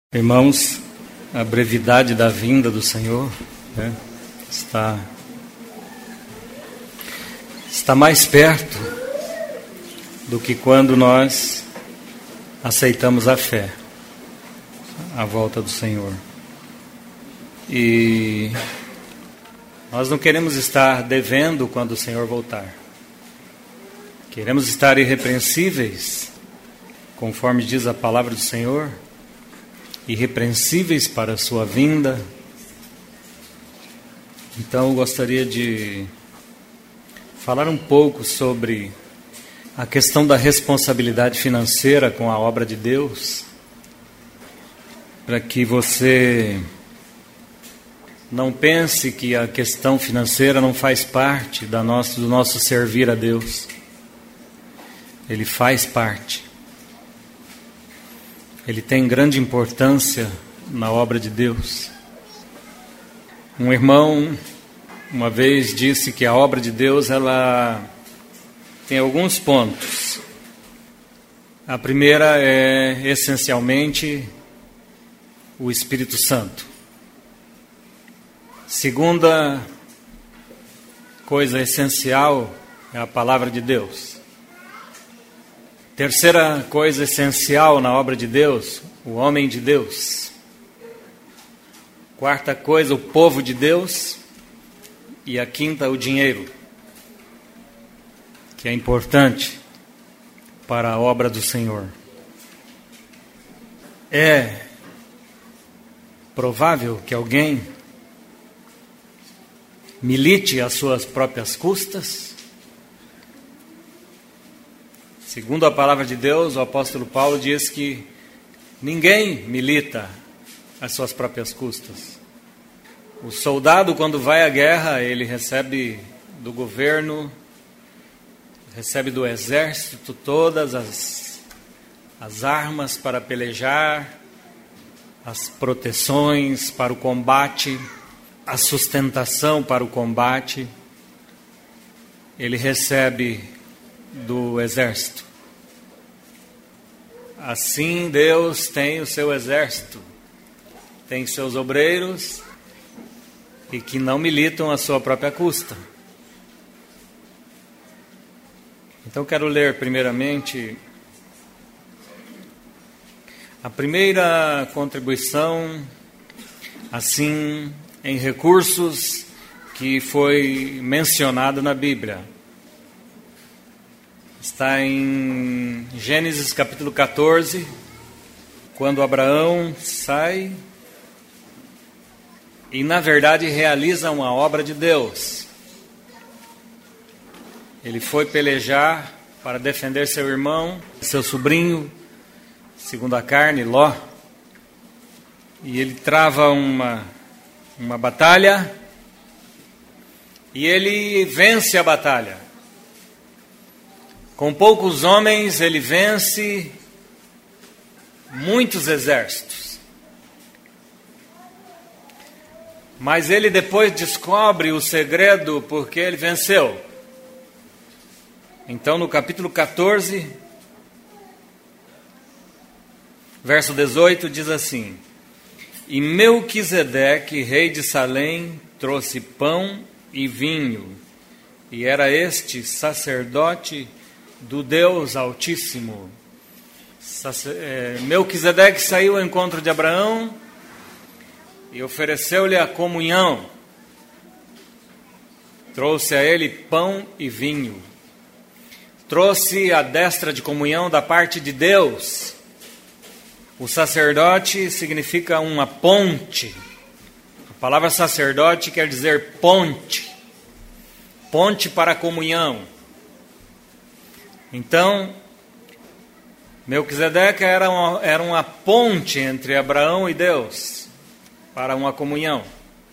Irmãos, a brevidade da vinda do Senhor, está mais perto do que quando nós aceitamos a fé, a volta do Senhor. E nós não queremos estar devendo quando o Senhor voltar. Queremos estar irrepreensíveis, conforme diz a palavra do Senhor, irrepreensíveis para a sua vinda. Então eu gostaria de falar um pouco sobre a questão da responsabilidade financeira com a obra de Deus, para que você não pense que a questão financeira não faz parte do nosso servir a Deus. Ele faz parte. Ele tem grande importância na obra de Deus. Um irmão uma vez disse que a obra de Deus ela tem alguns pontos. A primeira é essencialmente o Espírito Santo. Segunda coisa essencial é a palavra de Deus. Terceira coisa essencial na obra de Deus, o homem de Deus. Quarta coisa, o povo de Deus. E a quinta, o dinheiro, que é importante para a obra do Senhor. É provável que alguém milite às suas próprias custas? Segundo a palavra de Deus, o apóstolo Paulo diz que ninguém milita às suas próprias custas. O soldado, quando vai à guerra, ele recebe do governo, recebe do exército todas as armas para pelejar, as proteções para o combate, a sustentação para o combate. Ele recebe do exército. Assim Deus tem o seu exército, tem seus obreiros e que não militam à sua própria custa. Então quero ler primeiramente a primeira contribuição assim em recursos que foi mencionado na Bíblia. Está em Gênesis capítulo 14, quando Abraão sai e, na verdade, realiza uma obra de Deus. Ele foi pelejar para defender seu irmão, seu sobrinho, segundo a carne, Ló. E ele trava uma batalha e ele vence a batalha. Com poucos homens, ele vence muitos exércitos. Mas ele depois descobre o segredo porque ele venceu. Então, no capítulo 14, verso 18, diz assim: E Melquisedeque, rei de Salém, trouxe pão e vinho, e era este sacerdote do Deus Altíssimo. Melquisedeque saiu ao encontro de Abraão e ofereceu-lhe a comunhão. Trouxe a ele pão e vinho. Trouxe a destra de comunhão da parte de Deus. O sacerdote significa uma ponte. A palavra sacerdote quer dizer ponte. Ponte para a comunhão. Então, Melquisedeque era uma ponte entre Abraão e Deus, para uma comunhão.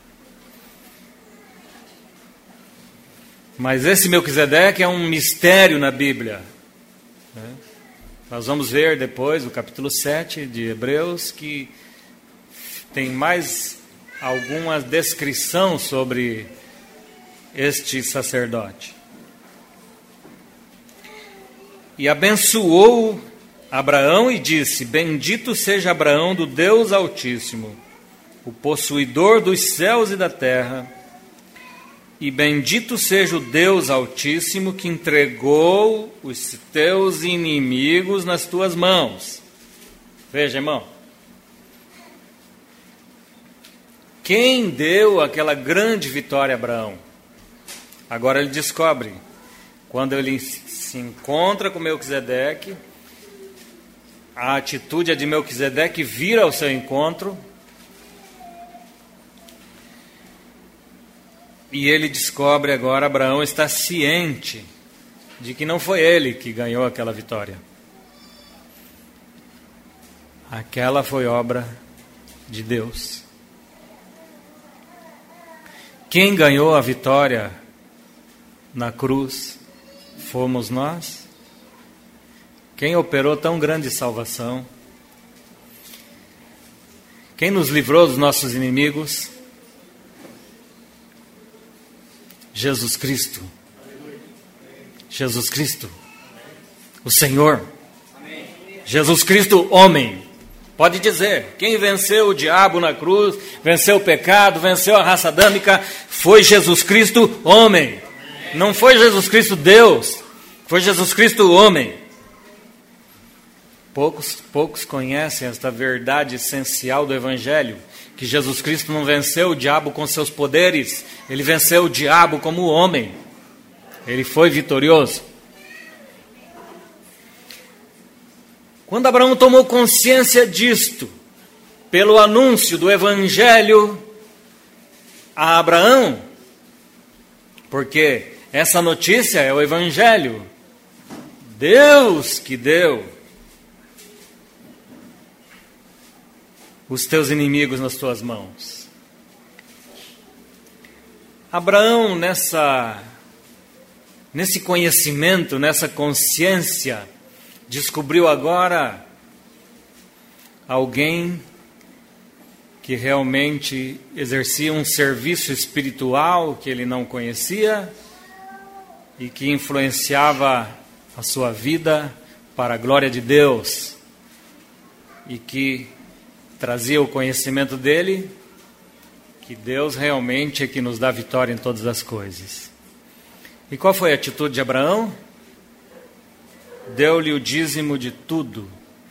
Mas esse Melquisedeque é um mistério na Bíblia. Nós vamos ver depois, no capítulo 7 de Hebreus, que tem mais alguma descrição sobre este sacerdote. E abençoou Abraão e disse: Bendito seja Abraão do Deus Altíssimo, o possuidor dos céus e da terra, e bendito seja o Deus Altíssimo que entregou os teus inimigos nas tuas mãos. Veja, irmão, quem deu aquela grande vitória a Abraão? Agora ele descobre, quando ele se encontra com Melquisedeque, a atitude de Melquisedeque vira ao seu encontro, e ele descobre agora, Abraão está ciente de que não foi ele que ganhou aquela vitória. Aquela foi obra de Deus. Quem ganhou a vitória na cruz fomos nós. Quem operou tão grande salvação? Quem nos livrou dos nossos inimigos? Jesus Cristo. Jesus Cristo, o Senhor. Jesus Cristo, homem. Pode dizer, quem venceu o diabo na cruz, venceu o pecado, venceu a raça adâmica, foi Jesus Cristo, homem. Não foi Jesus Cristo Deus, foi Jesus Cristo, homem. Poucos conhecem esta verdade essencial do Evangelho, que Jesus Cristo não venceu o diabo com seus poderes, ele venceu o diabo como homem. Ele foi vitorioso. Quando Abraão tomou consciência disto, pelo anúncio do Evangelho a Abraão, porque essa notícia é o Evangelho, Deus que deu os teus inimigos nas tuas mãos. Abraão, nesse conhecimento, nessa consciência, descobriu agora alguém que realmente exercia um serviço espiritual que ele não conhecia e que influenciava a sua vida para a glória de Deus e que trazia o conhecimento dele, que Deus realmente é que nos dá vitória em todas as coisas. E qual foi a atitude de Abraão? Deu-lhe o dízimo de tudo.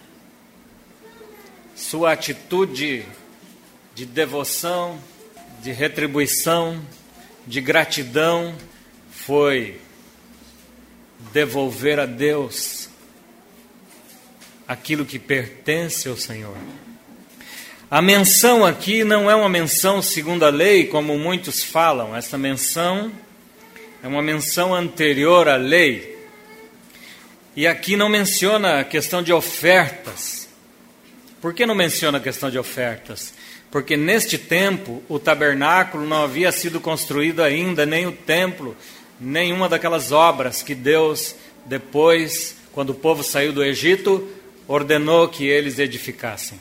Sua atitude de devoção, de retribuição, de gratidão foi devolver a Deus aquilo que pertence ao Senhor. A menção aqui não é uma menção segundo a lei, como muitos falam. Essa menção é uma menção anterior à lei. E aqui não menciona a questão de ofertas. Por que não menciona a questão de ofertas? Porque neste tempo o tabernáculo não havia sido construído ainda, nem o templo, nenhuma daquelas obras que Deus, depois, quando o povo saiu do Egito, ordenou que eles edificassem.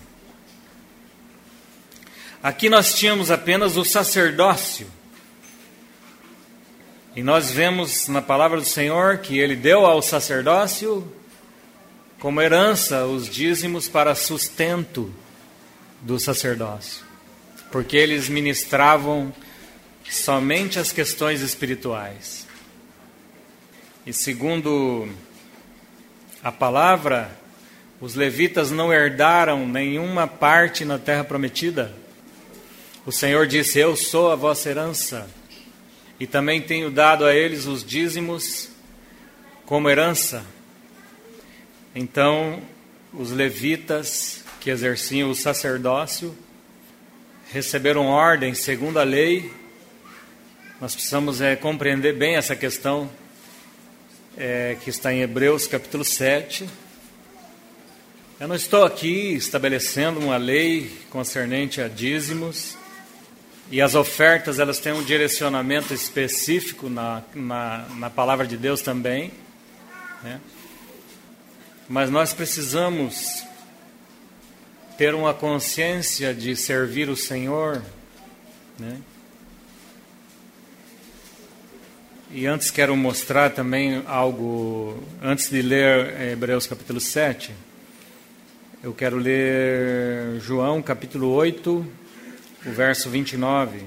Aqui nós tínhamos apenas o sacerdócio. E nós vemos na palavra do Senhor que Ele deu ao sacerdócio como herança os dízimos para sustento do sacerdócio. Porque eles ministravam somente as questões espirituais. E segundo a palavra, os levitas não herdaram nenhuma parte na terra prometida. O Senhor disse: eu sou a vossa herança. E também tenho dado a eles os dízimos como herança. Então, os levitas que exerciam o sacerdócio receberam ordem segundo a lei. Nós precisamos compreender bem essa questão que está em Hebreus capítulo 7. Eu não estou aqui estabelecendo uma lei concernente a dízimos. E as ofertas, elas têm um direcionamento específico na palavra de Deus também, né? Mas nós precisamos ter uma consciência de servir o Senhor, né? E antes quero mostrar também algo, antes de ler Hebreus capítulo 7, Eu quero ler João capítulo 8, o verso 29.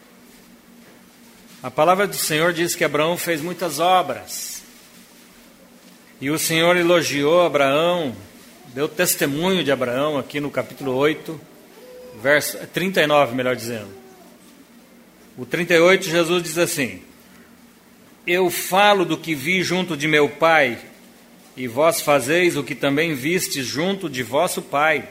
A palavra do Senhor diz que Abraão fez muitas obras. E o Senhor elogiou Abraão, deu testemunho de Abraão aqui no capítulo 8, verso 39, melhor dizendo. O 38, Jesus diz assim: Eu falo do que vi junto de meu Pai, e vós fazeis o que também vistes junto de vosso pai.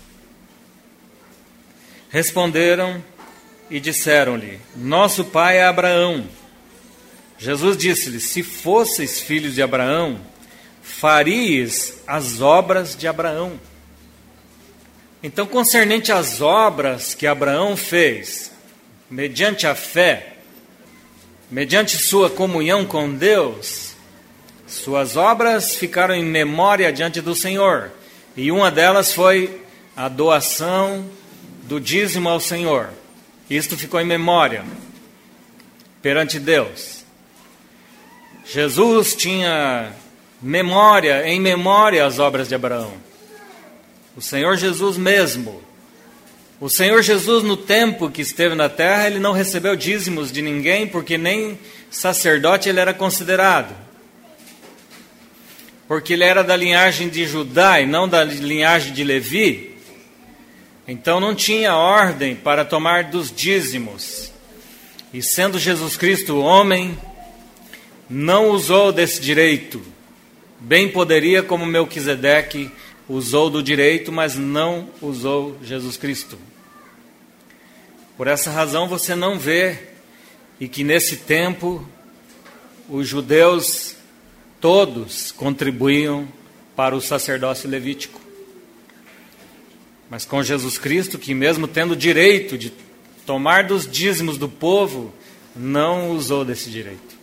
Responderam e disseram-lhe: Nosso pai é Abraão. Jesus disse-lhes: Se fosseis filhos de Abraão, faríeis as obras de Abraão. Então, concernente às obras que Abraão fez, mediante a fé, mediante sua comunhão com Deus, suas obras ficaram em memória diante do Senhor. E uma delas foi a doação do dízimo ao Senhor. Isto ficou em memória perante Deus. Jesus tinha em memória as obras de Abraão. O Senhor Jesus mesmo. O Senhor Jesus, no tempo que esteve na terra, ele não recebeu dízimos de ninguém, porque nem sacerdote ele era considerado. Porque ele era da linhagem de Judá e não da linhagem de Levi. Então não tinha ordem para tomar dos dízimos. E sendo Jesus Cristo homem, não usou desse direito. Bem poderia, como Melquisedeque usou do direito, mas não usou Jesus Cristo. Por essa razão você não vê, e que nesse tempo os judeus todos contribuíam para o sacerdócio levítico. Mas com Jesus Cristo, que mesmo tendo direito de tomar dos dízimos do povo, não usou desse direito.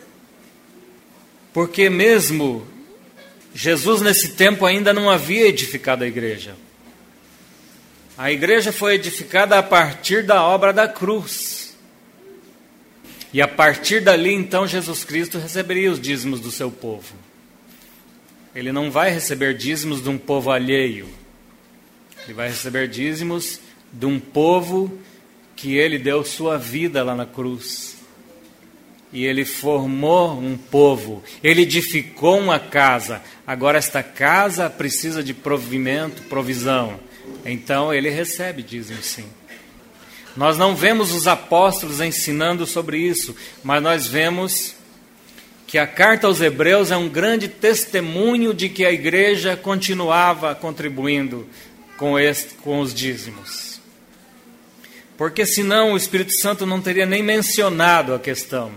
Porque mesmo Jesus nesse tempo ainda não havia edificado a igreja. A igreja foi edificada a partir da obra da cruz. E a partir dali, então, Jesus Cristo receberia os dízimos do seu povo. Ele não vai receber dízimos de um povo alheio. Ele vai receber dízimos de um povo que ele deu sua vida lá na cruz. E ele formou um povo. Ele edificou uma casa. Agora esta casa precisa de provimento, provisão. Então ele recebe dízimo, sim. Nós não vemos os apóstolos ensinando sobre isso, mas nós vemos que a carta aos Hebreus é um grande testemunho de que a igreja continuava contribuindo com os dízimos. Porque senão o Espírito Santo não teria nem mencionado a questão.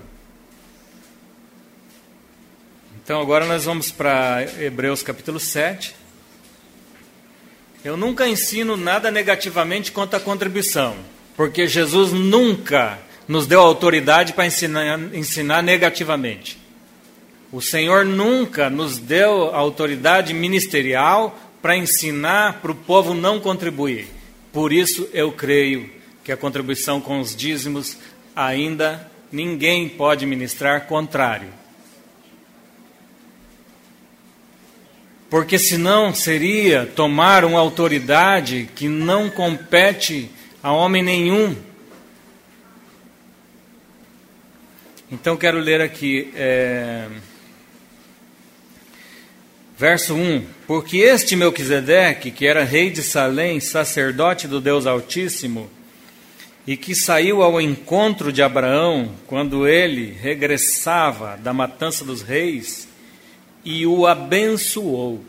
Então agora nós vamos para Hebreus capítulo 7. Eu nunca ensino nada negativamente quanto à contribuição. Porque Jesus nunca nos deu autoridade para ensinar negativamente. O Senhor nunca nos deu autoridade ministerial para ensinar para o povo não contribuir. Por isso eu creio que a contribuição com os dízimos ainda ninguém pode ministrar contrário. Porque senão seria tomar uma autoridade que não compete a homem nenhum. Então quero ler aqui verso 1. Porque este Melquisedeque, que era rei de Salém, sacerdote do Deus Altíssimo, e que saiu ao encontro de Abraão quando ele regressava da matança dos reis, e o abençoou.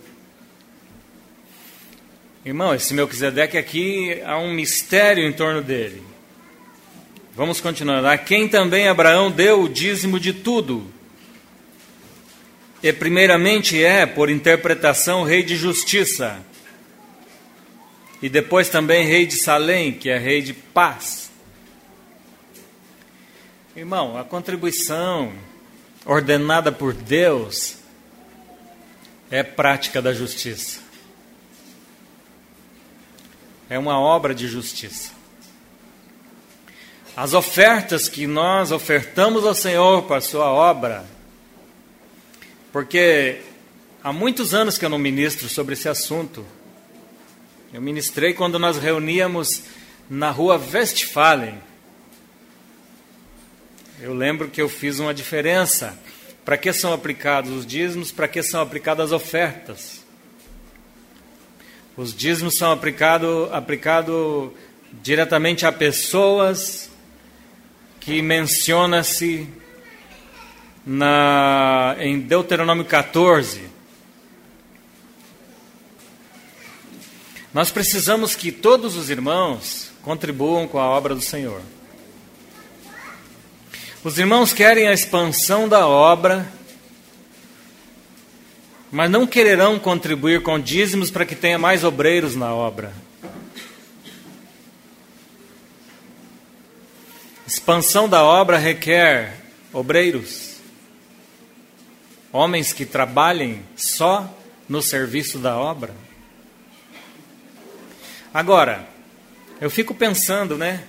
Irmão, esse Melquisedeque aqui, há um mistério em torno dele. Vamos continuar. A quem também Abraão deu o dízimo de tudo. E primeiramente por interpretação, rei de justiça. E depois também rei de Salém, que é rei de paz. Irmão, a contribuição ordenada por Deus é prática da justiça. É uma obra de justiça. As ofertas que nós ofertamos ao Senhor para a sua obra, porque há muitos anos que eu não ministro sobre esse assunto, Eu ministrei quando nós reuníamos na rua Westfalen. Eu lembro que eu fiz uma diferença. Para que são aplicados os dízimos? Para que são aplicadas as ofertas? Os dízimos são aplicados diretamente a pessoas que menciona-se em Deuteronômio 14. Nós precisamos que todos os irmãos contribuam com a obra do Senhor. Os irmãos querem a expansão da obra, mas não quererão contribuir com dízimos para que tenha mais obreiros na obra. Expansão da obra requer obreiros, homens que trabalhem só no serviço da obra. Agora, eu fico pensando, né?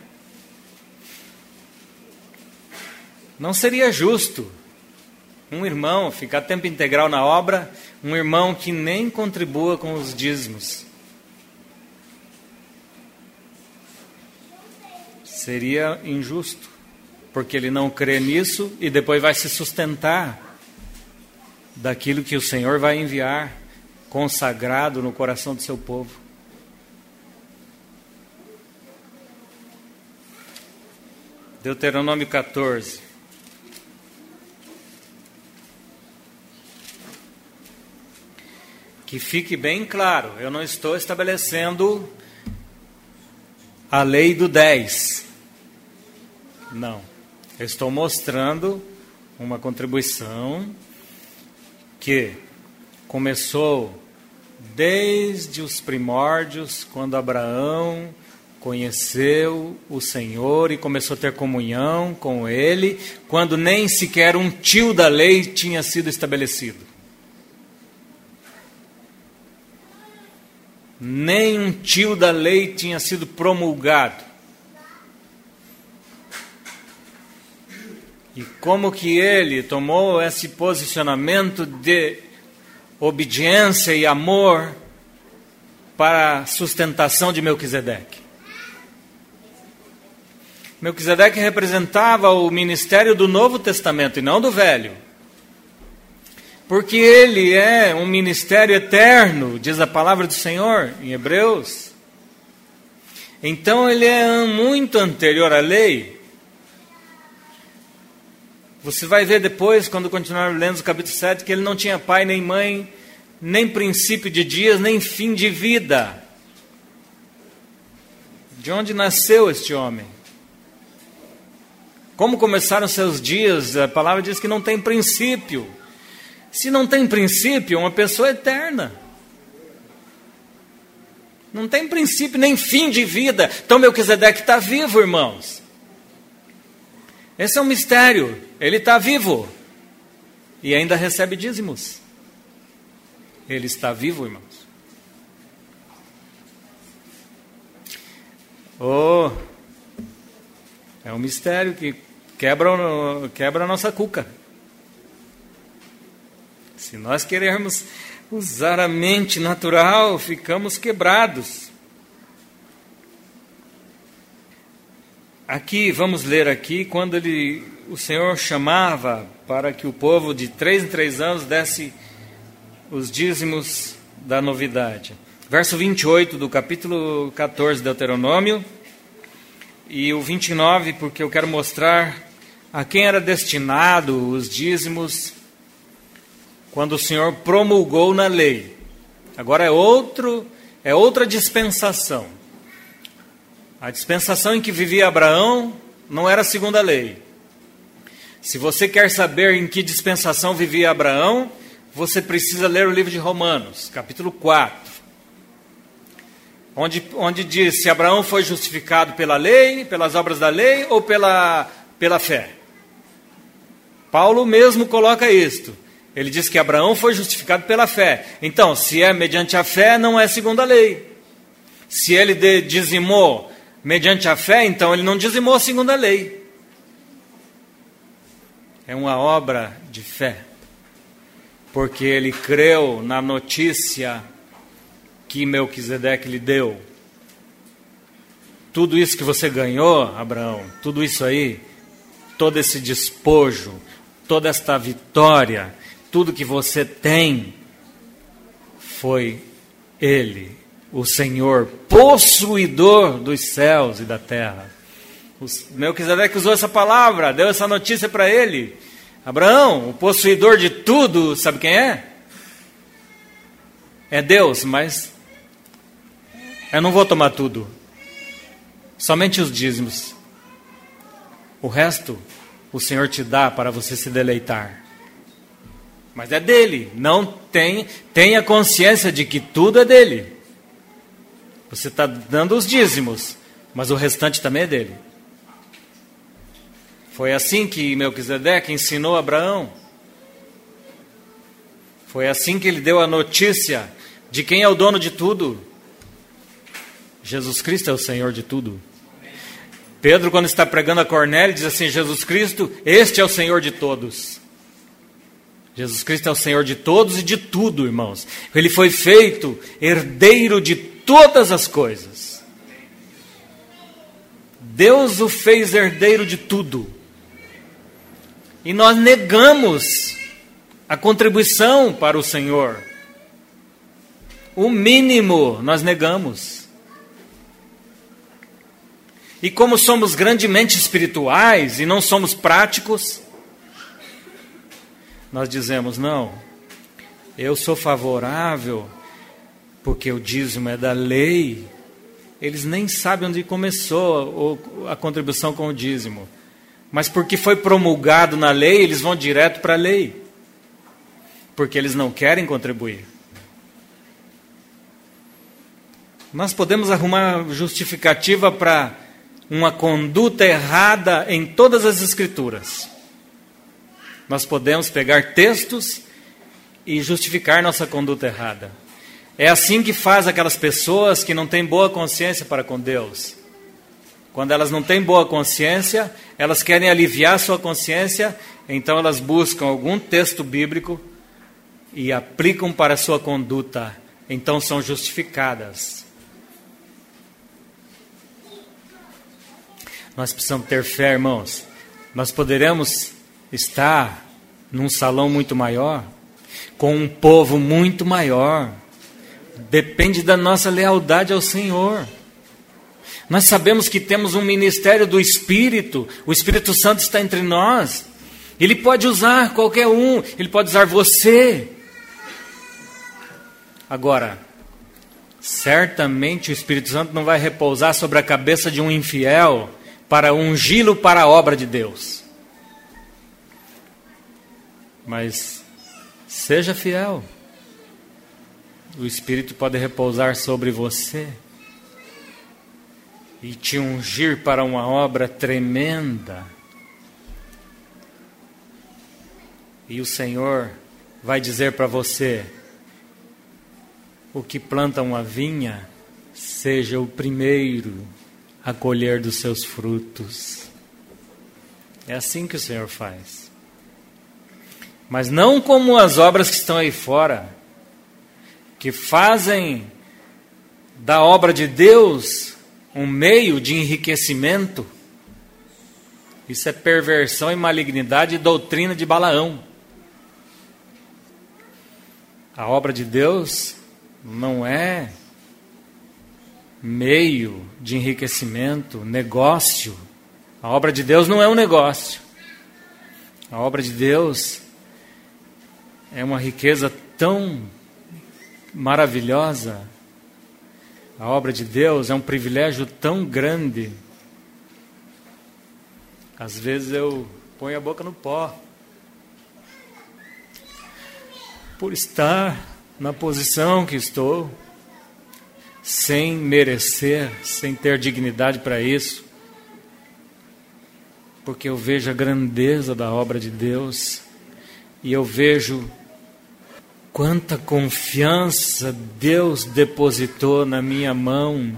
Não seria justo um irmão ficar tempo integral na obra, um irmão que nem contribua com os dízimos. Seria injusto, porque ele não crê nisso e depois vai se sustentar daquilo que o Senhor vai enviar, consagrado no coração do seu povo. Deuteronômio 14. Que fique bem claro, eu não estou estabelecendo a lei do 10. Não. Eu estou mostrando uma contribuição que começou desde os primórdios, quando Abraão conheceu o Senhor e começou a ter comunhão com Ele, quando nem sequer um tio da lei tinha sido estabelecido. Nem um tio da lei tinha sido promulgado. E como que ele tomou esse posicionamento de obediência e amor para a sustentação de Melquisedeque? Melquisedeque representava o ministério do Novo Testamento e não do Velho. Porque ele é um ministério eterno, diz a palavra do Senhor em Hebreus. Então ele é muito anterior à lei. Você vai ver depois, quando continuar lendo o capítulo 7, que ele não tinha pai nem mãe, nem princípio de dias, nem fim de vida. De onde nasceu este homem? Como começaram seus dias? A palavra diz que não tem princípio. Se não tem princípio, é uma pessoa eterna. Não tem princípio nem fim de vida. Então Melquisedeque está vivo, irmãos. Esse é um mistério. Ele está vivo. E ainda recebe dízimos. Ele está vivo, irmãos. Oh, é um mistério que quebra a nossa cuca. Se nós querermos usar a mente natural, ficamos quebrados. Aqui, vamos ler aqui, quando o Senhor chamava para que o povo de 3 em 3 anos desse os dízimos da novidade. Verso 28 do capítulo 14 de Deuteronômio, e o 29, porque eu quero mostrar a quem era destinado os dízimos quando o Senhor promulgou na lei. Agora é outra dispensação. A dispensação em que vivia Abraão não era segundo a lei. Se você quer saber em que dispensação vivia Abraão, você precisa ler o livro de Romanos, capítulo 4. Onde diz se Abraão foi justificado pela lei, pelas obras da lei ou pela fé. Paulo mesmo coloca isto. Ele diz que Abraão foi justificado pela fé. Então, se é mediante a fé, não é segundo a lei. Se ele dizimou mediante a fé, então ele não dizimou segundo a lei. É uma obra de fé. Porque ele creu na notícia que Melquisedeque lhe deu. Tudo isso que você ganhou, Abraão, tudo isso aí, todo esse despojo, toda esta vitória, tudo que você tem, foi Ele, o Senhor, possuidor dos céus e da terra. Melquisedeque usou essa palavra, deu essa notícia para ele. Abraão, o possuidor de tudo, sabe quem é? É Deus, mas eu não vou tomar tudo. Somente os dízimos. O resto, o Senhor te dá para você se deleitar. Mas é dele. Não tenha consciência de que tudo é dele. Você está dando os dízimos, mas o restante também é dele. Foi assim que Melquisedeque ensinou Abraão. Foi assim que ele deu a notícia de quem é o dono de tudo. Jesus Cristo é o Senhor de tudo. Pedro, quando está pregando a Cornélio, diz assim: Jesus Cristo, este é o Senhor de todos. Jesus Cristo é o Senhor de todos e de tudo, irmãos. Ele foi feito herdeiro de todas as coisas. Deus o fez herdeiro de tudo. E nós negamos a contribuição para o Senhor. O mínimo nós negamos. E como somos grandemente espirituais e não somos práticos, nós dizemos: não, eu sou favorável porque o dízimo é da lei. Eles nem sabem onde começou a contribuição com o dízimo. Mas porque foi promulgado na lei, eles vão direto para a lei. Porque eles não querem contribuir. Nós podemos arrumar justificativa para uma conduta errada em todas as Escrituras. Nós podemos pegar textos e justificar nossa conduta errada. É assim que faz aquelas pessoas que não têm boa consciência para com Deus. Quando elas não têm boa consciência, elas querem aliviar sua consciência, então elas buscam algum texto bíblico e aplicam para a sua conduta. Então são justificadas. Nós precisamos ter fé, irmãos. Nós poderemos estar num salão muito maior, com um povo muito maior. Depende da nossa lealdade ao Senhor. Nós sabemos que temos um ministério do Espírito. O Espírito Santo está entre nós. Ele pode usar qualquer um. Ele pode usar você. Agora, certamente o Espírito Santo não vai repousar sobre a cabeça de um infiel para ungí-lo para a obra de Deus. Mas seja fiel. O Espírito pode repousar sobre você e te ungir para uma obra tremenda. E o Senhor vai dizer para você: o que planta uma vinha, seja o primeiro a colher dos seus frutos. É assim que o Senhor faz. Mas não como as obras que estão aí fora, que fazem da obra de Deus um meio de enriquecimento. Isso é perversão e malignidade e doutrina de Balaão. A obra de Deus não é meio de enriquecimento, negócio. A obra de Deus não é um negócio. A obra de Deus é uma riqueza tão maravilhosa. A obra de Deus é um privilégio tão grande. Às vezes eu ponho a boca no pó por estar na posição que estou, sem merecer, sem ter dignidade para isso, porque eu vejo a grandeza da obra de Deus e eu vejo quanta confiança Deus depositou na minha mão.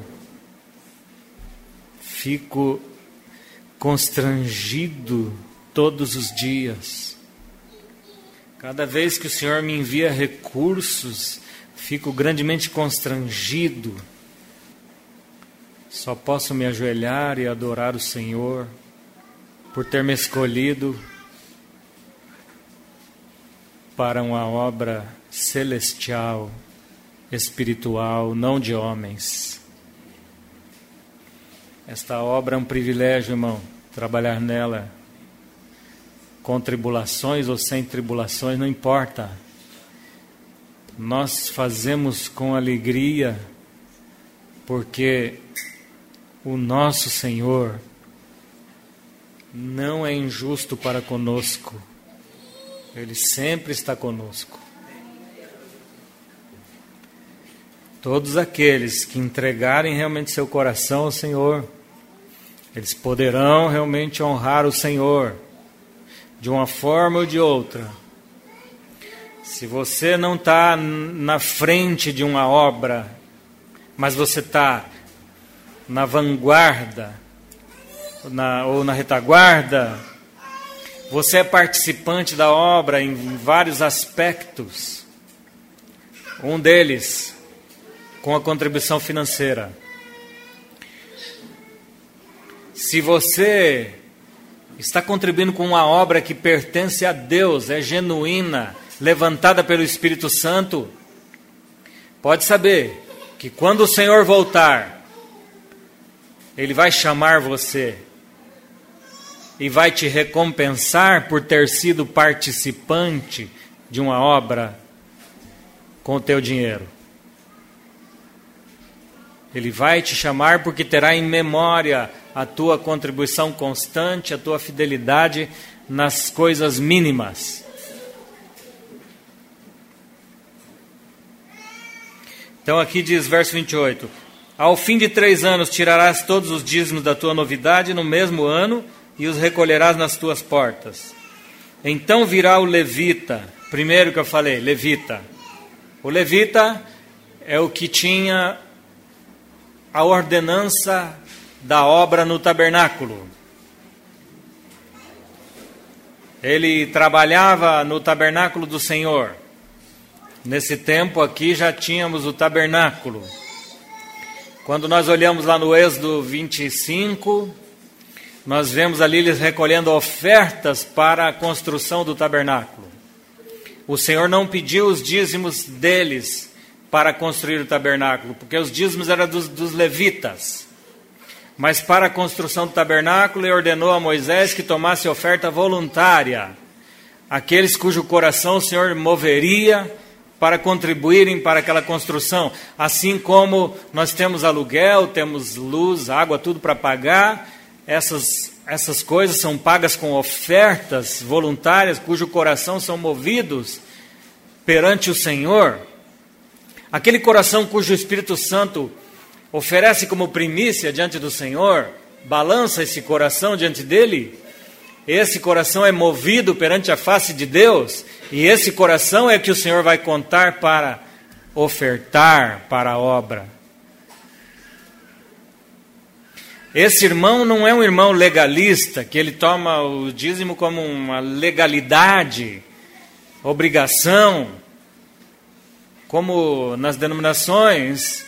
Fico constrangido todos os dias. Cada vez que o Senhor me envia recursos fico grandemente constrangido. Só posso me ajoelhar e adorar o Senhor por ter me escolhido para uma obra celestial, espiritual, não de homens. Esta obra é um privilégio, irmão, trabalhar nela. Com tribulações ou sem tribulações, não importa. Nós fazemos com alegria, porque o nosso Senhor não é injusto para conosco. Ele sempre está conosco. Todos aqueles que entregarem realmente seu coração ao Senhor, eles poderão realmente honrar o Senhor, de uma forma ou de outra. Se você não está na frente de uma obra, mas você está na vanguarda, ou na retaguarda, você é participante da obra em vários aspectos. Um deles, com a contribuição financeira. Se você está contribuindo com uma obra que pertence a Deus, é genuína, levantada pelo Espírito Santo, pode saber que quando o Senhor voltar, Ele vai chamar você e vai te recompensar por ter sido participante de uma obra com o teu dinheiro. Ele vai te chamar porque terá em memória a tua contribuição constante, a tua fidelidade nas coisas mínimas. Então aqui diz, verso 28, ao fim de 3 anos tirarás todos os dízimos da tua novidade no mesmo ano e os recolherás nas tuas portas. Então virá o levita, primeiro que eu falei, levita. O levita é o que tinha a ordenança da obra no tabernáculo. Ele trabalhava no tabernáculo do Senhor. Nesse tempo aqui já tínhamos o tabernáculo. Quando nós olhamos lá no Êxodo 25, nós vemos ali eles recolhendo ofertas para a construção do tabernáculo. O Senhor não pediu os dízimos deles para construir o tabernáculo, porque os dízimos eram dos levitas. Mas para a construção do tabernáculo, Ele ordenou a Moisés que tomasse oferta voluntária. Aqueles cujo coração o Senhor moveria para contribuírem para aquela construção. Assim como nós temos aluguel, temos luz, água, tudo para pagar, essas coisas são pagas com ofertas voluntárias, cujo coração são movidos perante o Senhor. Aquele coração cujo Espírito Santo oferece como primícia diante do Senhor, balança esse coração diante dele, esse coração é movido perante a face de Deus, e esse coração é que o Senhor vai contar para ofertar para a obra. Esse irmão não é um irmão legalista, que ele toma o dízimo como uma legalidade, obrigação, como nas denominações.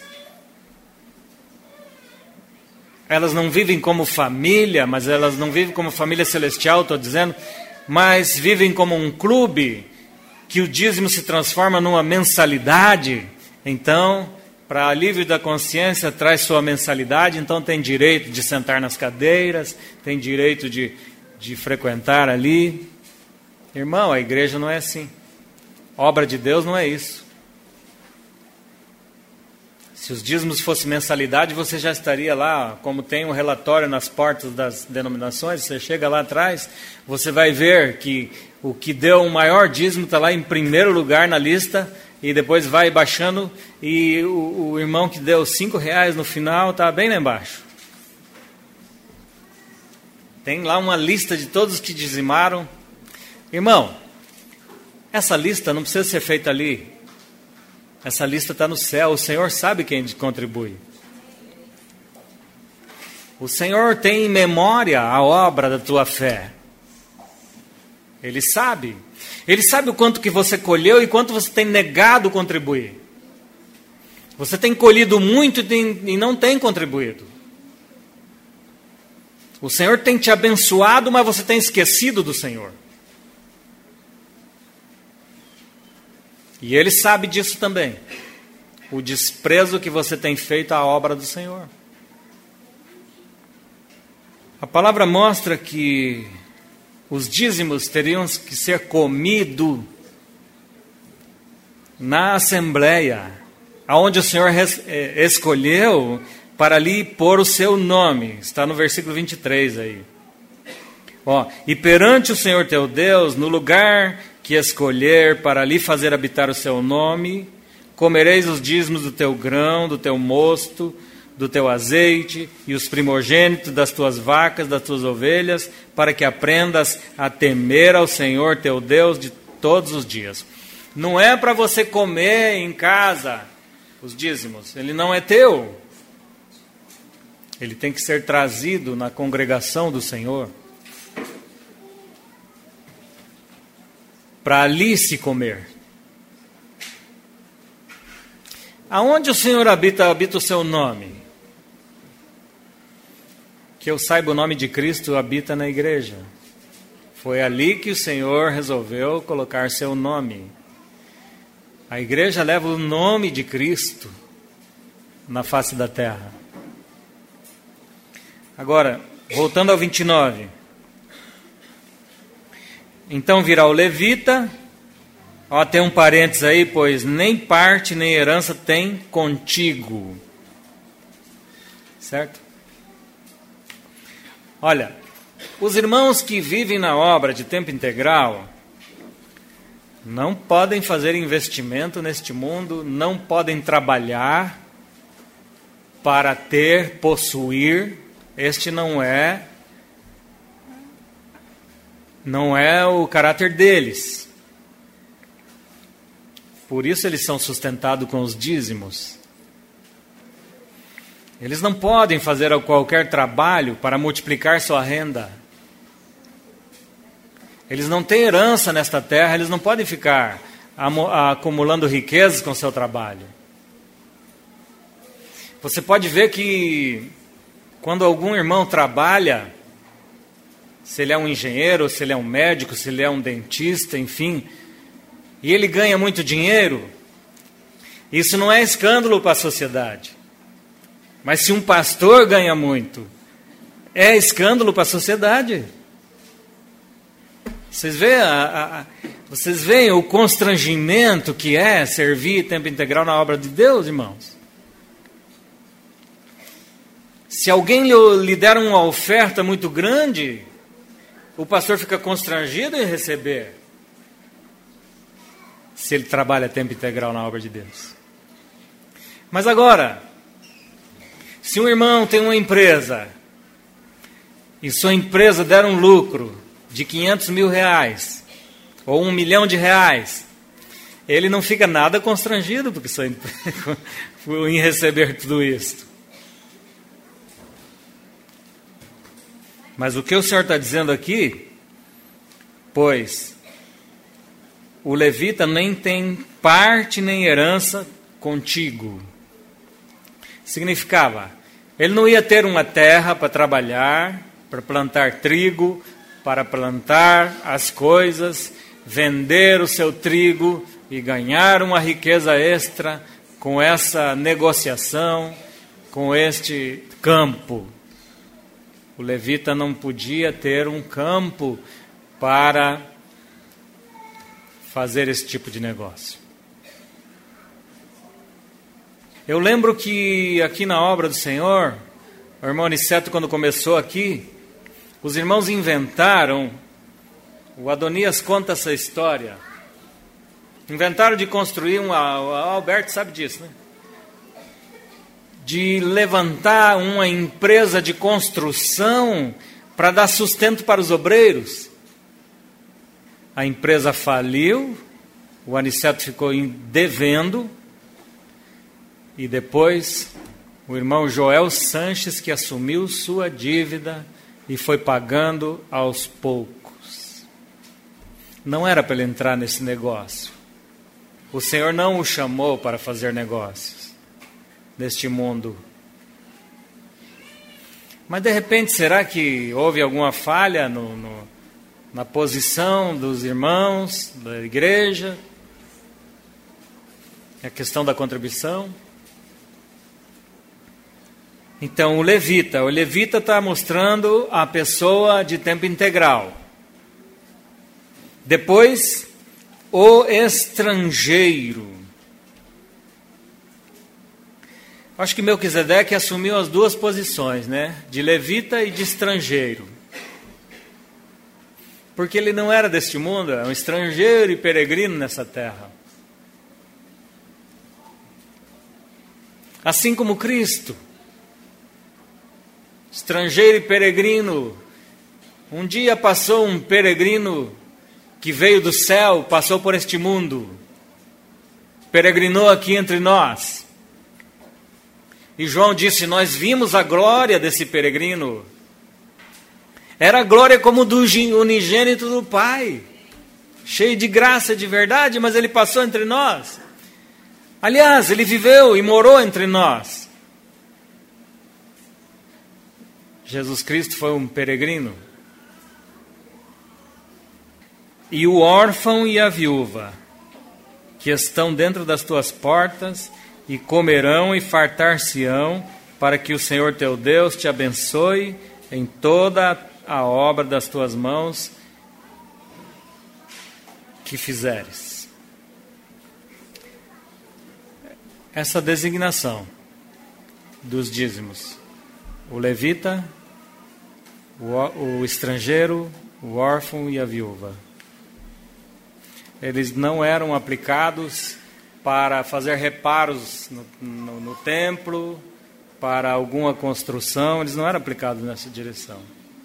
Elas não vivem como família, mas elas não vivem como família celestial, estou dizendo, mas vivem como um clube, que o dízimo se transforma numa mensalidade. Então, para alívio da consciência, traz sua mensalidade, então tem direito de sentar nas cadeiras, tem direito de frequentar ali. Irmão, a igreja não é assim. Obra de Deus não é isso. Se os dízimos fossem mensalidade, você já estaria lá, como tem um relatório nas portas das denominações, você chega lá atrás, você vai ver que o que deu o maior dízimo está lá em primeiro lugar na lista, e depois vai baixando, e o irmão que deu R$5 no final está bem lá embaixo. Tem lá uma lista de todos que dizimaram. Irmão, essa lista não precisa ser feita ali. Essa lista está no céu, o Senhor sabe quem contribui. O Senhor tem em memória a obra da tua fé. Ele sabe. Ele sabe o quanto que você colheu e quanto você tem negado contribuir. Você tem colhido muito e não tem contribuído. O Senhor tem te abençoado, mas você tem esquecido do Senhor. E Ele sabe disso também. O desprezo que você tem feito à obra do Senhor. A palavra mostra que os dízimos teriam que ser comidos na assembleia, aonde o Senhor escolheu para ali pôr o seu nome. Está no versículo 23 aí. E perante o Senhor teu Deus, no lugar que escolher para ali fazer habitar o seu nome, comereis os dízimos do teu grão, do teu mosto, do teu azeite e os primogênitos das tuas vacas, das tuas ovelhas, para que aprendas a temer ao Senhor teu Deus de todos os dias. Não é para você comer em casa os dízimos, ele não é teu. Ele tem que ser trazido na congregação do Senhor, para ali se comer. Aonde o Senhor habita o seu nome? Que eu saiba, o nome de Cristo habita na igreja. Foi ali que o Senhor resolveu colocar seu nome. A igreja leva o nome de Cristo na face da terra. Agora, voltando ao 29. Então virá o levita. Tem um parênteses aí, pois nem parte nem herança tem contigo. Certo? Olha, os irmãos que vivem na obra de tempo integral não podem fazer investimento neste mundo, não podem trabalhar para possuir. Este não é o caráter deles. Por isso eles são sustentados com os dízimos. Eles não podem fazer qualquer trabalho para multiplicar sua renda. Eles não têm herança nesta terra, eles não podem ficar acumulando riquezas com seu trabalho. Você pode ver que quando algum irmão trabalha, se ele é um engenheiro, se ele é um médico, se ele é um dentista, enfim, e ele ganha muito dinheiro, isso não é escândalo para a sociedade. Mas se um pastor ganha muito, é escândalo para a sociedade. Vocês veem o constrangimento que é servir tempo integral na obra de Deus, irmãos? Se alguém lhe der uma oferta muito grande, o pastor fica constrangido em receber, se ele trabalha tempo integral na obra de Deus. Mas agora, se um irmão tem uma empresa, e sua empresa der um lucro de 500 mil reais, ou R$1 milhão, ele não fica nada constrangido em receber tudo isso. Mas o que o Senhor está dizendo aqui, pois o levita nem tem parte nem herança contigo. Significava, ele não ia ter uma terra para trabalhar, para plantar trigo, para plantar as coisas, vender o seu trigo e ganhar uma riqueza extra com essa negociação, com este campo. O levita não podia ter um campo para fazer esse tipo de negócio. Eu lembro que aqui na obra do Senhor, o irmão Aniceto, quando começou aqui, os irmãos inventaram, o Adonias conta essa história, inventaram de construir o Alberto sabe disso, né? De levantar uma empresa de construção para dar sustento para os obreiros. A empresa faliu, o Aniceto ficou devendo, e depois o irmão Joel Sanches, que assumiu sua dívida e foi pagando aos poucos. Não era para ele entrar nesse negócio. O Senhor não o chamou para fazer negócios. neste mundo. Mas de repente, será que houve alguma falha na posição dos irmãos, da igreja? A questão da contribuição? Então, o levita está mostrando a pessoa de tempo integral. Depois, o estrangeiro. Acho que Melquisedeque assumiu as duas posições, né? De levita e de estrangeiro. Porque ele não era deste mundo, é um estrangeiro e peregrino nessa terra. Assim como Cristo. Estrangeiro e peregrino. Um dia passou um peregrino que veio do céu, passou por este mundo. Peregrinou aqui entre nós. E João disse, nós vimos a glória desse peregrino. Era a glória como do unigênito do Pai. Cheio de graça e de verdade, mas ele passou entre nós. Aliás, ele viveu e morou entre nós. Jesus Cristo foi um peregrino. E o órfão e a viúva, que estão dentro das tuas portas, e comerão e fartar-se-ão, para que o Senhor teu Deus te abençoe em toda a obra das tuas mãos que fizeres. Essa designação dos dízimos. O levita, o estrangeiro, o órfão e a viúva. Eles não eram aplicados para fazer reparos no templo, para alguma construção, eles não eram aplicados nessa direção.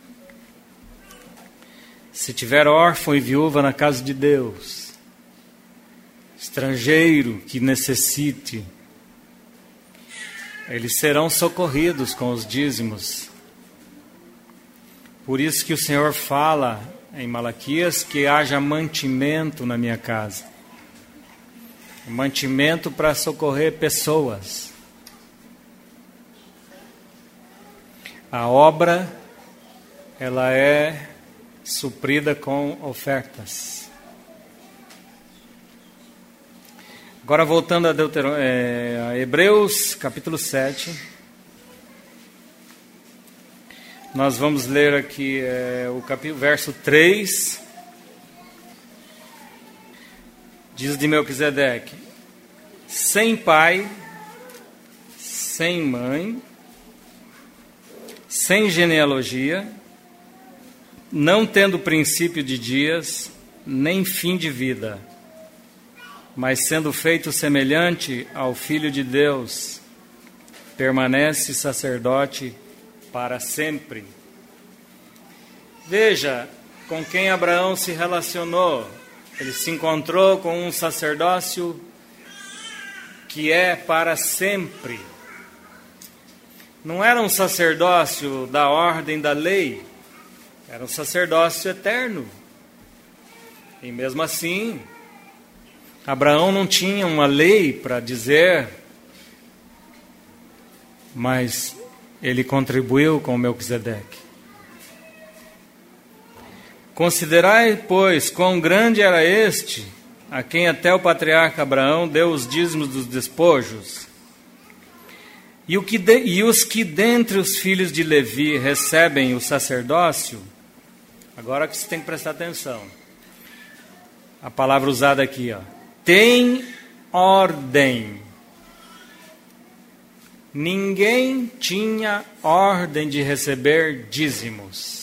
Se tiver órfão e viúva na casa de Deus, estrangeiro que necessite, eles serão socorridos com os dízimos. Por isso que o Senhor fala em Malaquias que haja mantimento na minha casa. Mantimento para socorrer pessoas. A obra, ela é suprida com ofertas. Agora voltando a Hebreus, capítulo 7. Nós vamos ler aqui o verso 3. Diz de Melquisedeque: sem pai, sem mãe, sem genealogia, não tendo princípio de dias, nem fim de vida, mas sendo feito semelhante ao Filho de Deus, permanece sacerdote para sempre. Veja com quem Abraão se relacionou. Ele se encontrou com um sacerdócio que é para sempre. Não era um sacerdócio da ordem da lei, era um sacerdócio eterno. E mesmo assim, Abraão não tinha uma lei para dizer, mas ele contribuiu com Melquisedeque. Considerai, pois, quão grande era este, a quem até o patriarca Abraão deu os dízimos dos despojos. E os que dentre os filhos de Levi recebem o sacerdócio, agora que você tem que prestar atenção. A palavra usada aqui, tem ordem. Ninguém tinha ordem de receber dízimos.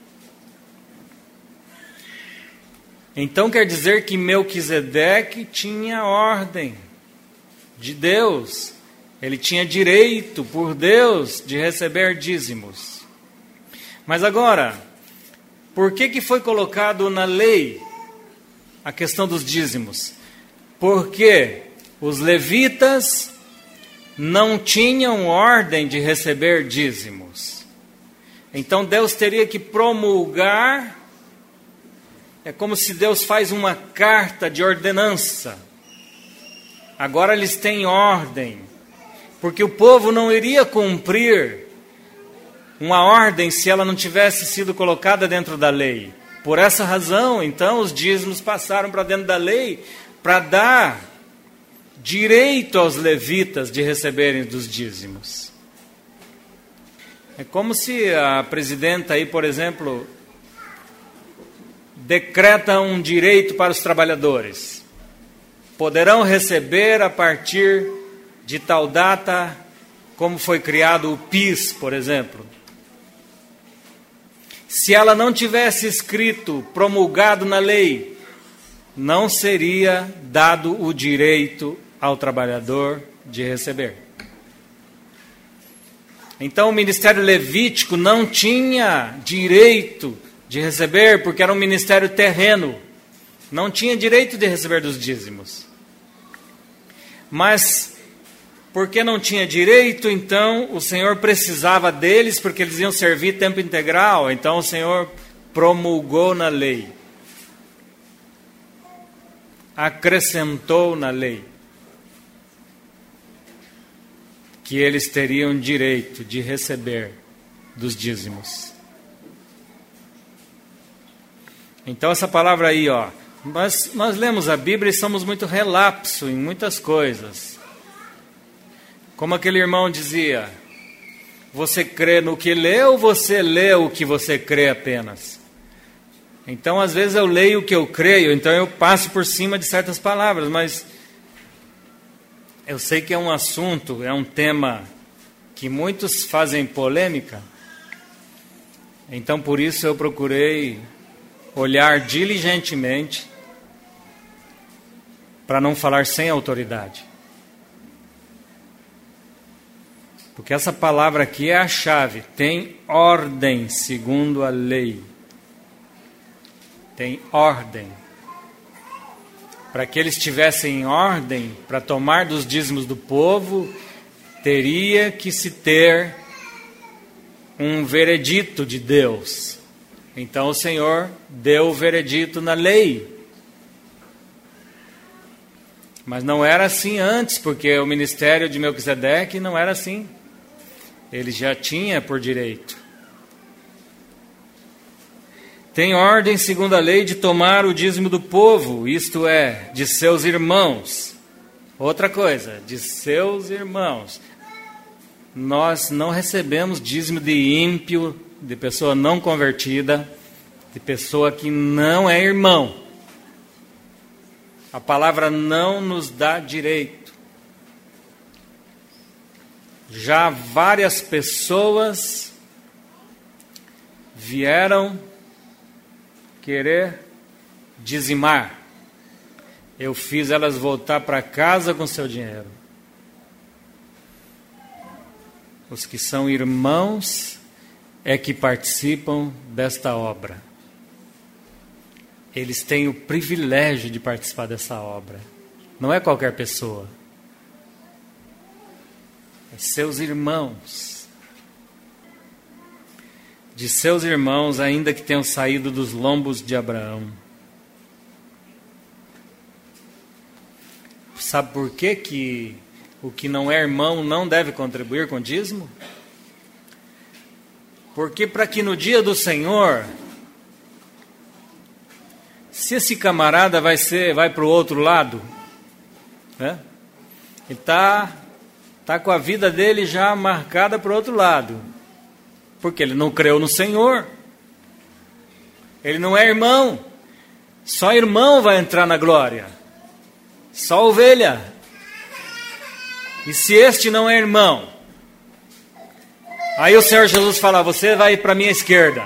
Então quer dizer que Melquisedeque tinha ordem de Deus. Ele tinha direito por Deus de receber dízimos. Mas agora, por que foi colocado na lei a questão dos dízimos? Porque os levitas não tinham ordem de receber dízimos. Então Deus teria que promulgar. É como se Deus faz uma carta de ordenança. Agora eles têm ordem. porque o povo não iria cumprir uma ordem se ela não tivesse sido colocada dentro da lei. Por essa razão, então, os dízimos passaram para dentro da lei para dar direito aos levitas de receberem dos dízimos. É como se a presidenta aí, por exemplo, decreta um direito para os trabalhadores. Poderão receber a partir de tal data, como foi criado o PIS, por exemplo. Se ela não tivesse escrito, promulgado na lei, não seria dado o direito ao trabalhador de receber. Então o ministério levítico não tinha direito de receber, porque era um ministério terreno. Não tinha direito de receber dos dízimos. Mas, porque não tinha direito, então o Senhor precisava deles, porque eles iam servir tempo integral. Então o Senhor promulgou na lei. Acrescentou na lei que eles teriam direito de receber dos dízimos. Então essa palavra aí, nós lemos a Bíblia e somos muito relapso em muitas coisas. Como aquele irmão dizia, você crê no que lê ou você lê o que você crê apenas? Então às vezes eu leio o que eu creio, então eu passo por cima de certas palavras, mas eu sei que é um assunto, é um tema que muitos fazem polêmica, então por isso eu procurei olhar diligentemente para não falar sem autoridade. Porque essa palavra aqui é a chave, tem ordem segundo a lei. Tem ordem. Para que eles tivessem ordem para tomar dos dízimos do povo, teria que se ter um veredito de Deus. Então o Senhor deu o veredito na lei. Mas não era assim antes, porque o ministério de Melquisedeque não era assim. Ele já tinha por direito. Tem ordem segundo a lei de tomar o dízimo do povo, isto é, de seus irmãos. Outra coisa, de seus irmãos. Nós não recebemos dízimo de ímpio, de pessoa não convertida, de pessoa que não é irmão. A palavra não nos dá direito. Já várias pessoas vieram querer dizimar. Eu fiz elas voltar para casa com seu dinheiro. Os que são irmãos é que participam desta obra. Eles têm o privilégio de participar dessa obra. Não é qualquer pessoa. É seus irmãos. De seus irmãos, ainda que tenham saído dos lombos de Abraão. Sabe por que o que não é irmão não deve contribuir com o dízimo? Porque para que no dia do Senhor, se esse camarada vai para o outro lado, né? Ele está com a vida dele já marcada para o outro lado, porque ele não creu no Senhor, ele não é irmão, só irmão vai entrar na glória, só ovelha. E se este não é irmão, aí o Senhor Jesus fala, você vai para a minha esquerda.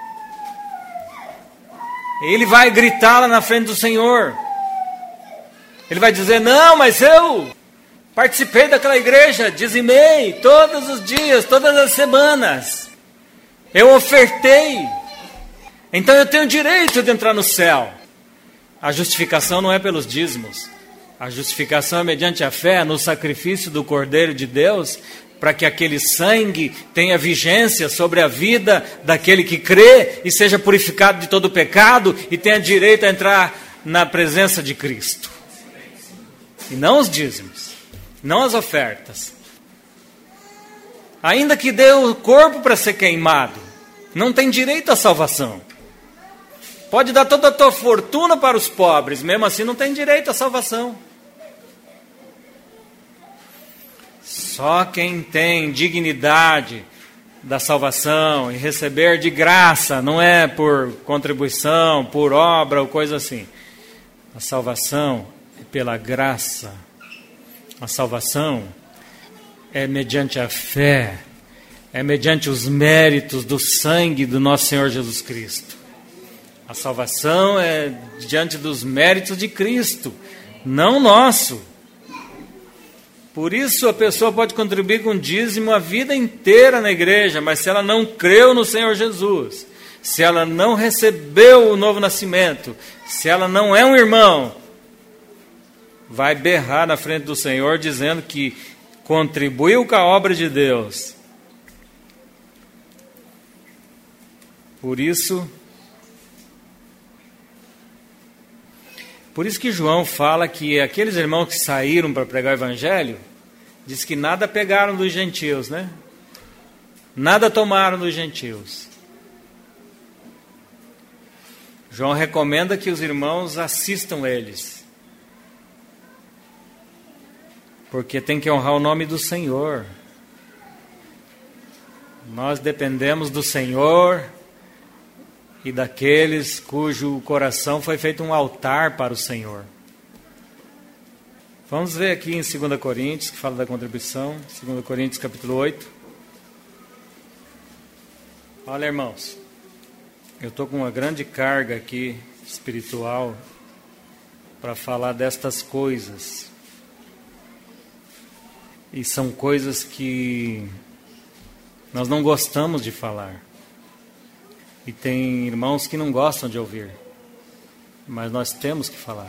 Ele vai gritar lá na frente do Senhor. Ele vai dizer, não, mas eu participei daquela igreja, dizimei todos os dias, todas as semanas. Eu ofertei. Então eu tenho direito de entrar no céu. A justificação não é pelos dízimos. A justificação é mediante a fé no sacrifício do Cordeiro de Deus, para que aquele sangue tenha vigência sobre a vida daquele que crê e seja purificado de todo pecado e tenha direito a entrar na presença de Cristo. E não os dízimos, não as ofertas. ainda que dê o corpo para ser queimado, não tem direito à salvação. Pode dar toda a tua fortuna para os pobres, mesmo assim não tem direito à salvação. Só quem tem dignidade da salvação e receber de graça, não é por contribuição, por obra ou coisa assim. A salvação é pela graça. A salvação é mediante a fé, é mediante os méritos do sangue do nosso Senhor Jesus Cristo. A salvação é diante dos méritos de Cristo, não nosso. Por isso a pessoa pode contribuir com dízimo a vida inteira na igreja, mas se ela não creu no Senhor Jesus, se ela não recebeu o novo nascimento, se ela não é um irmão, vai berrar na frente do Senhor dizendo que contribuiu com a obra de Deus. Por isso que João fala que aqueles irmãos que saíram para pregar o evangelho, diz que nada pegaram dos gentios, né? Nada tomaram dos gentios. João recomenda que os irmãos assistam eles, porque tem que honrar o nome do Senhor. Nós dependemos do Senhor e daqueles cujo coração foi feito um altar para o Senhor. Vamos ver aqui em 2 Coríntios, que fala da contribuição, 2 Coríntios capítulo 8. Olha, irmãos, eu estou com uma grande carga aqui espiritual para falar destas coisas. E são coisas que nós não gostamos de falar. E tem irmãos que não gostam de ouvir, mas nós temos que falar.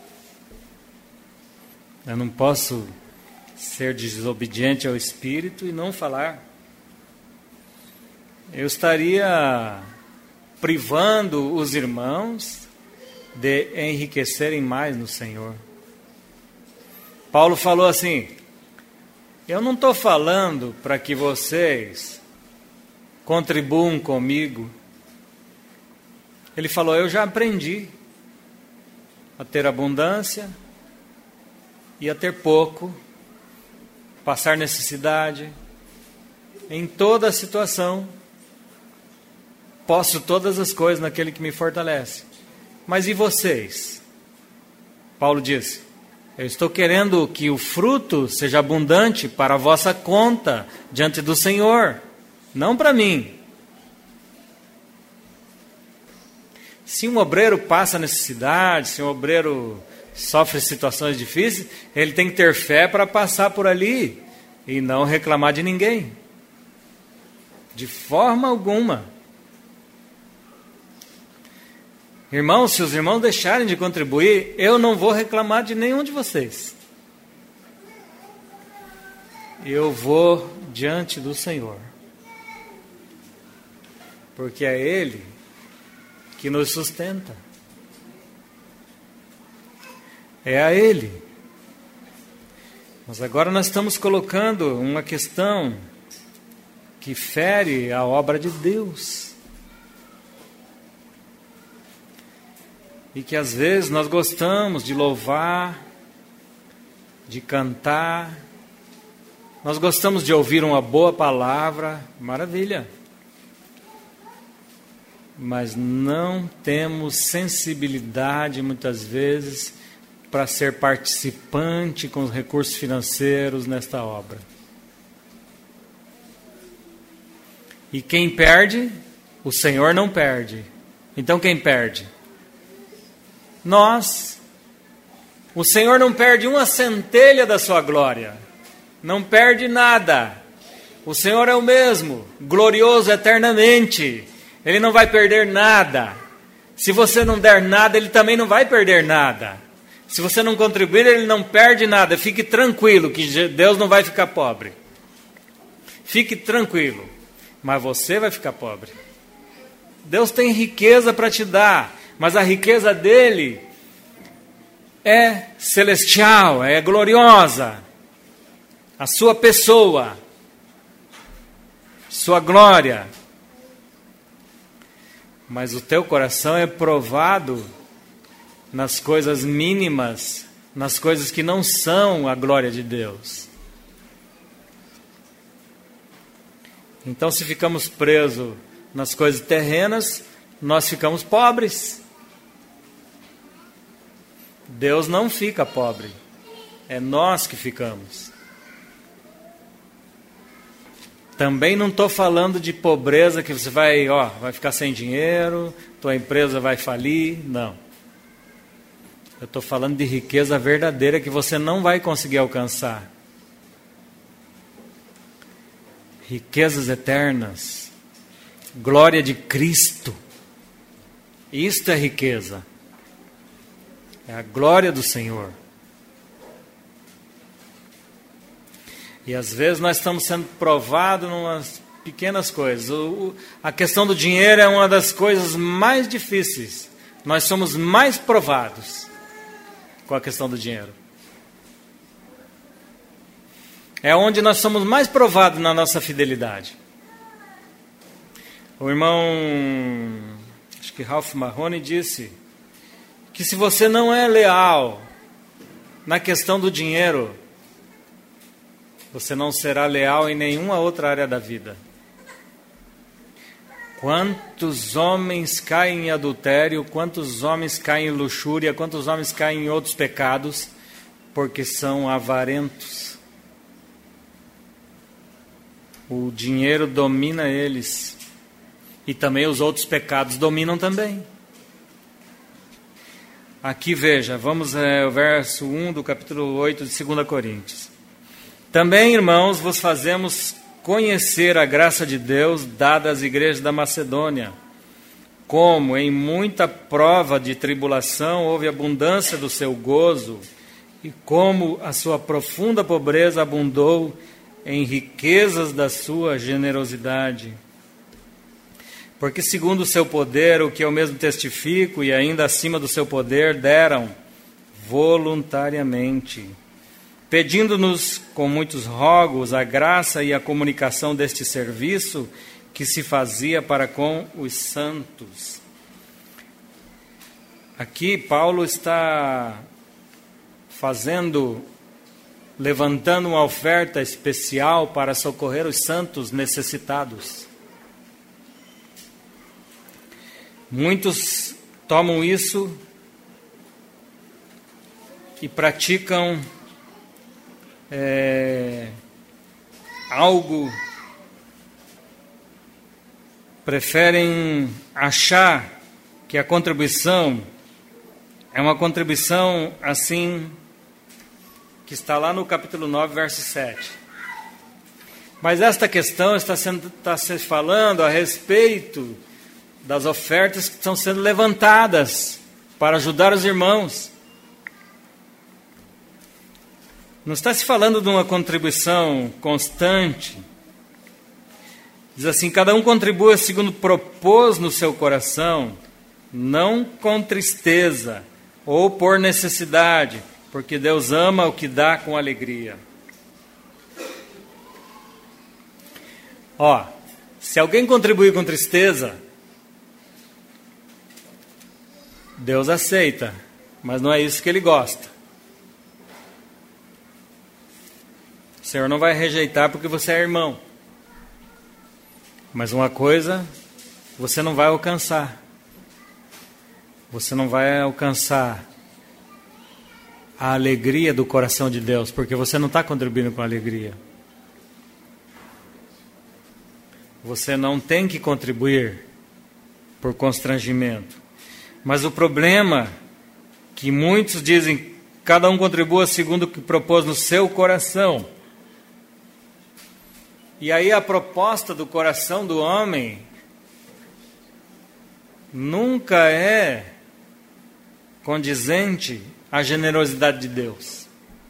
Eu não posso ser desobediente ao Espírito e não falar. Eu estaria privando os irmãos de enriquecerem mais no Senhor. Paulo falou assim: eu não estou falando para que vocês contribuam comigo. Ele falou: eu já aprendi a ter abundância e a ter pouco, passar necessidade, em toda a situação. Posso todas as coisas naquele que me fortalece. Mas e vocês? Paulo disse: eu estou querendo que o fruto seja abundante para a vossa conta diante do Senhor, não para mim. Se um obreiro passa necessidade, se um obreiro sofre situações difíceis, ele tem que ter fé para passar por ali e não reclamar de ninguém. De forma alguma. Irmãos, se os irmãos deixarem de contribuir, eu não vou reclamar de nenhum de vocês. Eu vou diante do Senhor. Porque é Ele que nos sustenta. É a Ele. Mas agora nós estamos colocando uma questão que fere a obra de Deus. E que às vezes nós gostamos de louvar, de cantar, nós gostamos de ouvir uma boa palavra, maravilha. Mas não temos sensibilidade muitas vezes para ser participante com os recursos financeiros nesta obra. E quem perde, o Senhor não perde. Então quem perde? Nós. O Senhor não perde uma centelha da sua glória. Não perde nada. O Senhor é o mesmo, glorioso eternamente. Ele não vai perder nada. Se você não der nada, Ele também não vai perder nada. Se você não contribuir, Ele não perde nada. Fique tranquilo que Deus não vai ficar pobre. Fique tranquilo. Mas você vai ficar pobre. Deus tem riqueza para te dar, mas a riqueza dele é celestial, é gloriosa. A sua pessoa. sua glória. Mas o teu coração é provado nas coisas mínimas, nas coisas que não são a glória de Deus. Então, se ficamos presos nas coisas terrenas, nós ficamos pobres. Deus não fica pobre, é nós que ficamos. Também não estou falando de pobreza que você vai ficar sem dinheiro, tua empresa vai falir, não. Eu estou falando de riqueza verdadeira que você não vai conseguir alcançar. Riquezas eternas, glória de Cristo. Isto é riqueza. É a glória do Senhor. E às vezes nós estamos sendo provados em umas pequenas coisas. A questão do dinheiro é uma das coisas mais difíceis. Nós somos mais provados com a questão do dinheiro. É onde nós somos mais provados na nossa fidelidade. O irmão, acho que Ralph Mahoney disse que se você não é leal na questão do dinheiro, você não será leal em nenhuma outra área da vida. Quantos homens caem em adultério, quantos homens caem em luxúria, quantos homens caem em outros pecados, porque são avarentos. O dinheiro domina eles. E também os outros pecados dominam também. Aqui veja, vamos ao verso 1 do capítulo 8 de 2 Coríntios. Também, irmãos, vos fazemos conhecer a graça de Deus dada às igrejas da Macedônia, como em muita prova de tribulação houve abundância do seu gozo, e como a sua profunda pobreza abundou em riquezas da sua generosidade. Porque segundo o seu poder, o que eu mesmo testifico, e ainda acima do seu poder, deram voluntariamente, pedindo-nos com muitos rogos a graça e a comunicação deste serviço que se fazia para com os santos. Aqui Paulo está levantando uma oferta especial para socorrer os santos necessitados. Muitos tomam isso e praticam algo, preferem achar que a contribuição é uma contribuição assim, que está lá no capítulo 9, verso 7. Mas esta questão está se falando a respeito das ofertas que estão sendo levantadas para ajudar os irmãos. Não está se falando de uma contribuição constante. Diz assim, cada um contribua segundo propôs no seu coração, não com tristeza ou por necessidade, porque Deus ama o que dá com alegria. Se alguém contribuir com tristeza, Deus aceita, mas não é isso que Ele gosta. O Senhor não vai rejeitar porque você é irmão. Mas uma coisa você não vai alcançar. Você não vai alcançar a alegria do coração de Deus, porque você não está contribuindo com alegria. Você não tem que contribuir por constrangimento. Mas o problema que muitos dizem, cada um contribua segundo o que propôs no seu coração. E aí a proposta do coração do homem nunca é condizente à generosidade de Deus,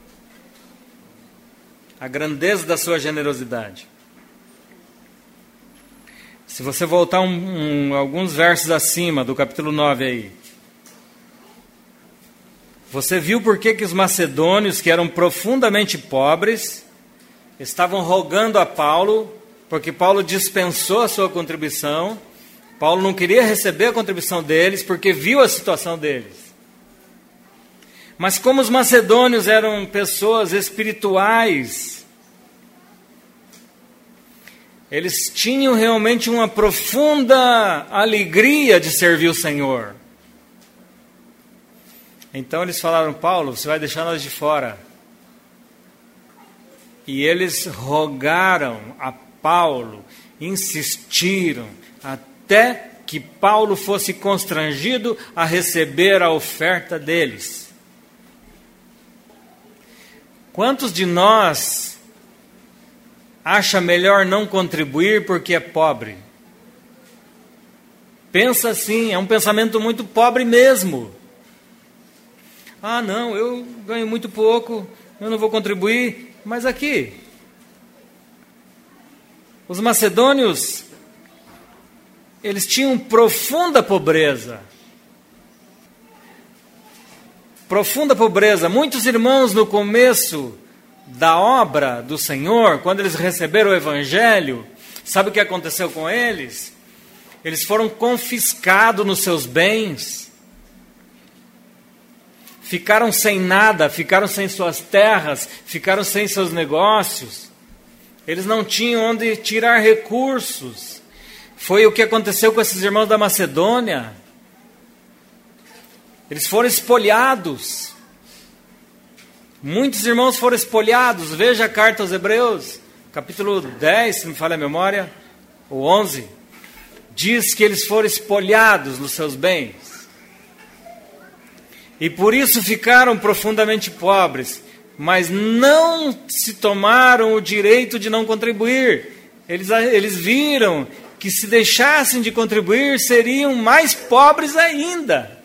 a grandeza da sua generosidade. Se você voltar alguns versos acima do capítulo 9 aí, você viu por que os macedônios, que eram profundamente pobres, estavam rogando a Paulo porque Paulo dispensou a sua contribuição. Paulo não queria receber a contribuição deles, porque viu a situação deles. Mas como os macedônios eram pessoas espirituais, eles tinham realmente uma profunda alegria de servir o Senhor. Então eles falaram: Paulo, você vai deixar nós de fora. E eles rogaram a Paulo, insistiram, até que Paulo fosse constrangido a receber a oferta deles. Quantos de nós acha melhor não contribuir porque é pobre? Pensa assim, é um pensamento muito pobre mesmo. Ah, não, eu ganho muito pouco, eu não vou contribuir. Mas aqui, os macedônios, eles tinham profunda pobreza. Profunda pobreza. Muitos irmãos no começo da obra do Senhor, quando eles receberam o Evangelho, sabe o que aconteceu com eles? Eles foram confiscados nos seus bens. Ficaram sem nada, ficaram sem suas terras, ficaram sem seus negócios. Eles não tinham onde tirar recursos. Foi o que aconteceu com esses irmãos da Macedônia. Eles foram espoliados. Muitos irmãos foram espoliados. Veja a carta aos Hebreus, capítulo 10, se me falha a memória, ou 11. Diz que eles foram espoliados nos seus bens. E por isso ficaram profundamente pobres, mas não se tomaram o direito de não contribuir. Eles viram que se deixassem de contribuir, seriam mais pobres ainda.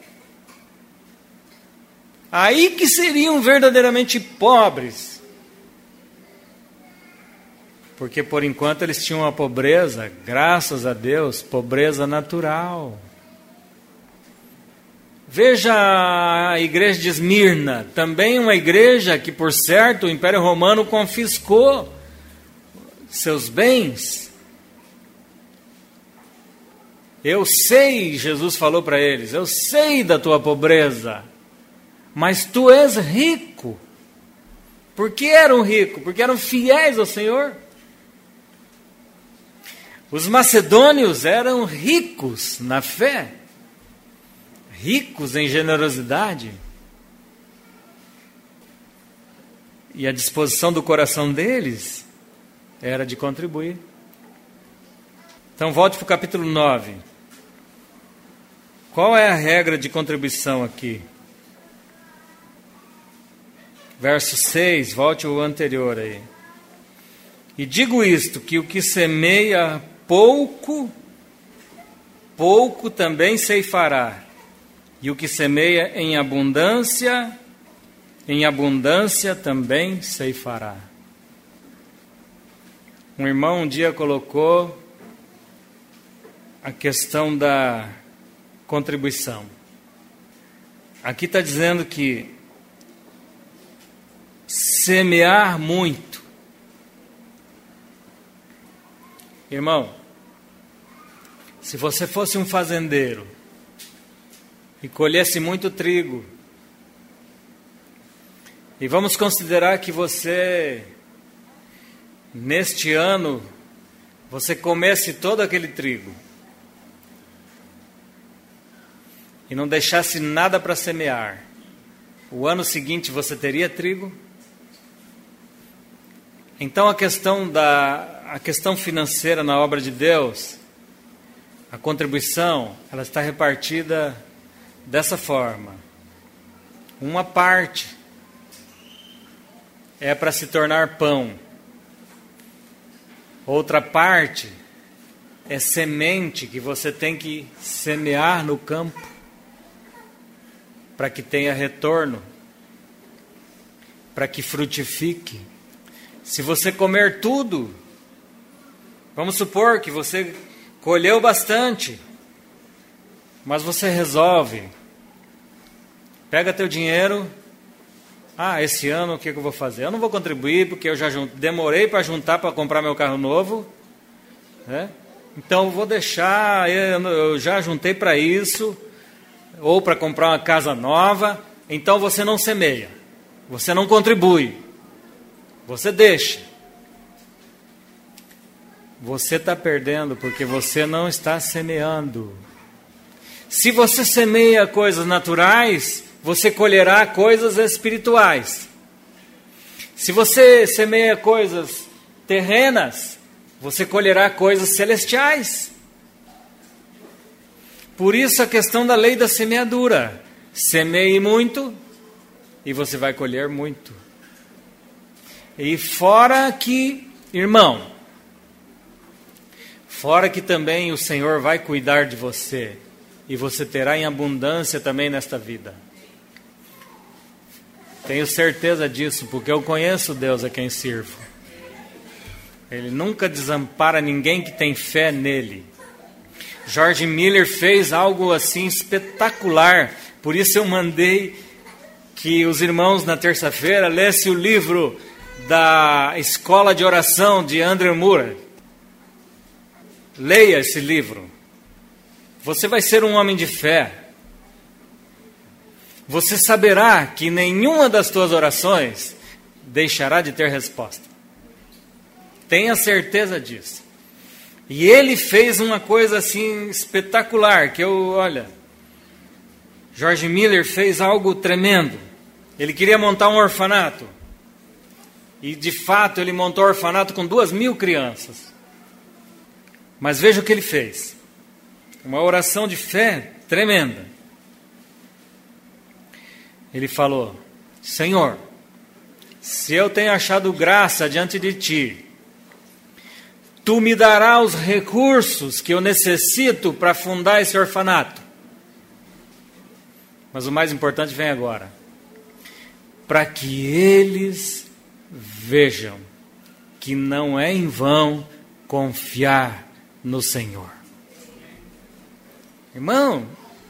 Aí que seriam verdadeiramente pobres. Porque por enquanto eles tinham uma pobreza, graças a Deus, pobreza natural. Veja a igreja de Esmirna, também uma igreja que, por certo, o Império Romano confiscou seus bens. Eu sei, Jesus falou para eles, eu sei da tua pobreza, mas tu és rico. Por que eram ricos? Porque eram fiéis ao Senhor. Os macedônios eram ricos na fé. Ricos em generosidade, e a disposição do coração deles era de contribuir. Então volte para o capítulo 9. Qual é a regra de contribuição aqui? Verso 6, volte ao anterior aí. E digo isto, que o que semeia pouco, pouco também ceifará. E o que semeia em abundância também ceifará. Um irmão um dia colocou a questão da contribuição. Aqui está dizendo que semear muito. Irmão, se você fosse um fazendeiro e colhesse muito trigo, e vamos considerar que você, neste ano, você comesse todo aquele trigo, e não deixasse nada para semear, o ano seguinte você teria trigo? Então a questão financeira na obra de Deus, a contribuição, ela está repartida dessa forma. Uma parte é para se tornar pão. Outra parte é semente que você tem que semear no campo para que tenha retorno, para que frutifique. Se você comer tudo, vamos supor que você colheu bastante, mas você resolve, pega teu dinheiro, esse ano o que eu vou fazer? Eu não vou contribuir porque eu já demorei para juntar para comprar meu carro novo, né? Então eu vou deixar, eu já juntei para isso, ou para comprar uma casa nova. Então você não semeia, você não contribui, você deixa. Você está perdendo porque você não está semeando. Se você semeia coisas naturais, você colherá coisas espirituais. Se você semeia coisas terrenas, você colherá coisas celestiais. Por isso a questão da lei da semeadura. Semeie muito e você vai colher muito. E fora que, irmão, fora que também o Senhor vai cuidar de você. E você terá em abundância também nesta vida. Tenho certeza disso, porque eu conheço Deus a quem sirvo. Ele nunca desampara ninguém que tem fé nele. George Miller fez algo assim espetacular. Por isso eu mandei que os irmãos na terça-feira lessem o livro da Escola de Oração de Andrew Murray. Leia esse livro. Você vai ser um homem de fé. Você saberá que nenhuma das tuas orações deixará de ter resposta. Tenha certeza disso. E ele fez uma coisa assim espetacular, que George Miller fez algo tremendo. Ele queria montar um orfanato. E de fato ele montou um orfanato com 2.000 crianças. Mas veja o que ele fez. Uma oração de fé tremenda. Ele falou: Senhor, se eu tenho achado graça diante de Ti, Tu me darás os recursos que eu necessito para fundar esse orfanato. Mas o mais importante vem agora. Para que eles vejam que não é em vão confiar no Senhor. Irmão,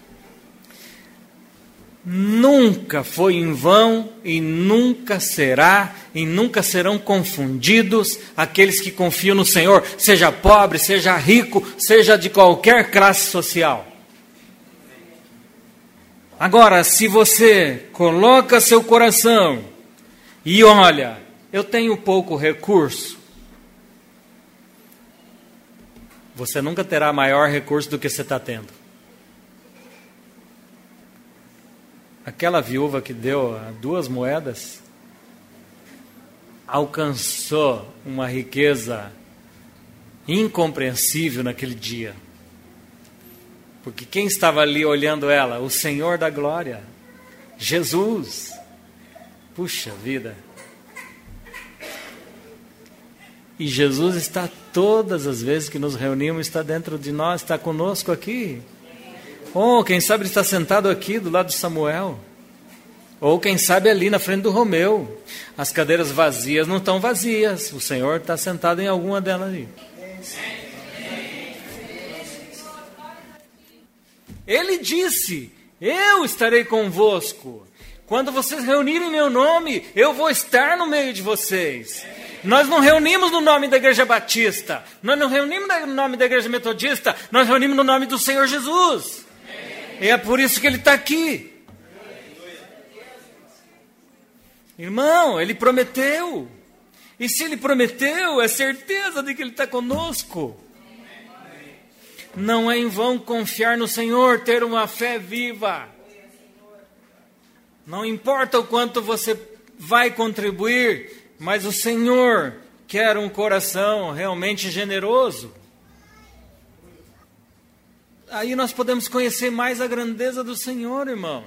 nunca foi em vão e nunca será e nunca serão confundidos aqueles que confiam no Senhor, seja pobre, seja rico, seja de qualquer classe social. Agora, se você coloca seu coração e olha, eu tenho pouco recurso, você nunca terá maior recurso do que você está tendo. Aquela viúva que deu 2 moedas alcançou uma riqueza incompreensível naquele dia. Porque quem estava ali olhando ela? O Senhor da glória, Jesus. Puxa vida. E Jesus está todas as vezes que nos reunimos, está dentro de nós, está conosco aqui. Ou quem sabe ele está sentado aqui do lado de Samuel. Ou quem sabe ali na frente do Romeu. As cadeiras vazias não estão vazias. O Senhor está sentado em alguma delas ali. Ele disse: eu estarei convosco. Quando vocês reunirem meu nome, eu vou estar no meio de vocês. Nós não reunimos no nome da Igreja Batista. Nós não reunimos no nome da Igreja Metodista. Nós reunimos no nome do Senhor Jesus. E é por isso que Ele está aqui. Irmão, Ele prometeu. E se Ele prometeu, é certeza de que Ele está conosco. Não é em vão confiar no Senhor, ter uma fé viva. Não importa o quanto você vai contribuir, mas o Senhor quer um coração realmente generoso. Aí nós podemos conhecer mais a grandeza do Senhor, irmão.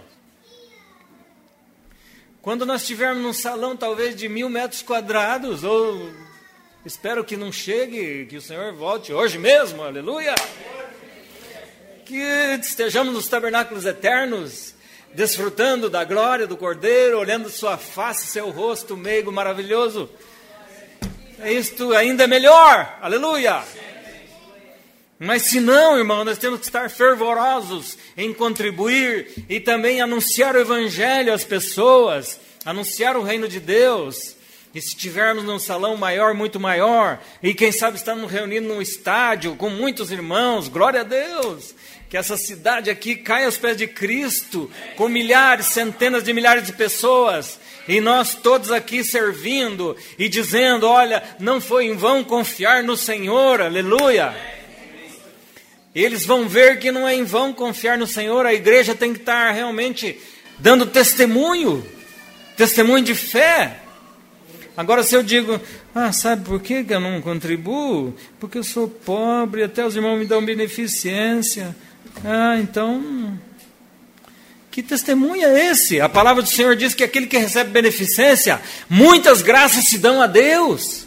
Quando nós estivermos num salão talvez de 1.000 metros quadrados, ou espero que não chegue, que o Senhor volte hoje mesmo, aleluia. Que estejamos nos tabernáculos eternos, desfrutando da glória do Cordeiro, olhando sua face, seu rosto meigo, maravilhoso. Isto ainda é melhor, aleluia. Mas se não, irmão, nós temos que estar fervorosos em contribuir e também anunciar o Evangelho às pessoas, anunciar o reino de Deus. E se tivermos num salão maior, muito maior, e quem sabe estamos reunidos num estádio com muitos irmãos, glória a Deus, que essa cidade aqui caia aos pés de Cristo, com milhares, centenas de milhares de pessoas, e nós todos aqui servindo e dizendo, olha, não foi em vão confiar no Senhor, aleluia. Eles vão ver que não é em vão confiar no Senhor, a igreja tem que estar realmente dando testemunho de fé. Agora se eu digo, sabe por que eu não contribuo? Porque eu sou pobre, até os irmãos me dão beneficência. Então, que testemunho é esse? A palavra do Senhor diz que aquele que recebe beneficência, muitas graças se dão a Deus.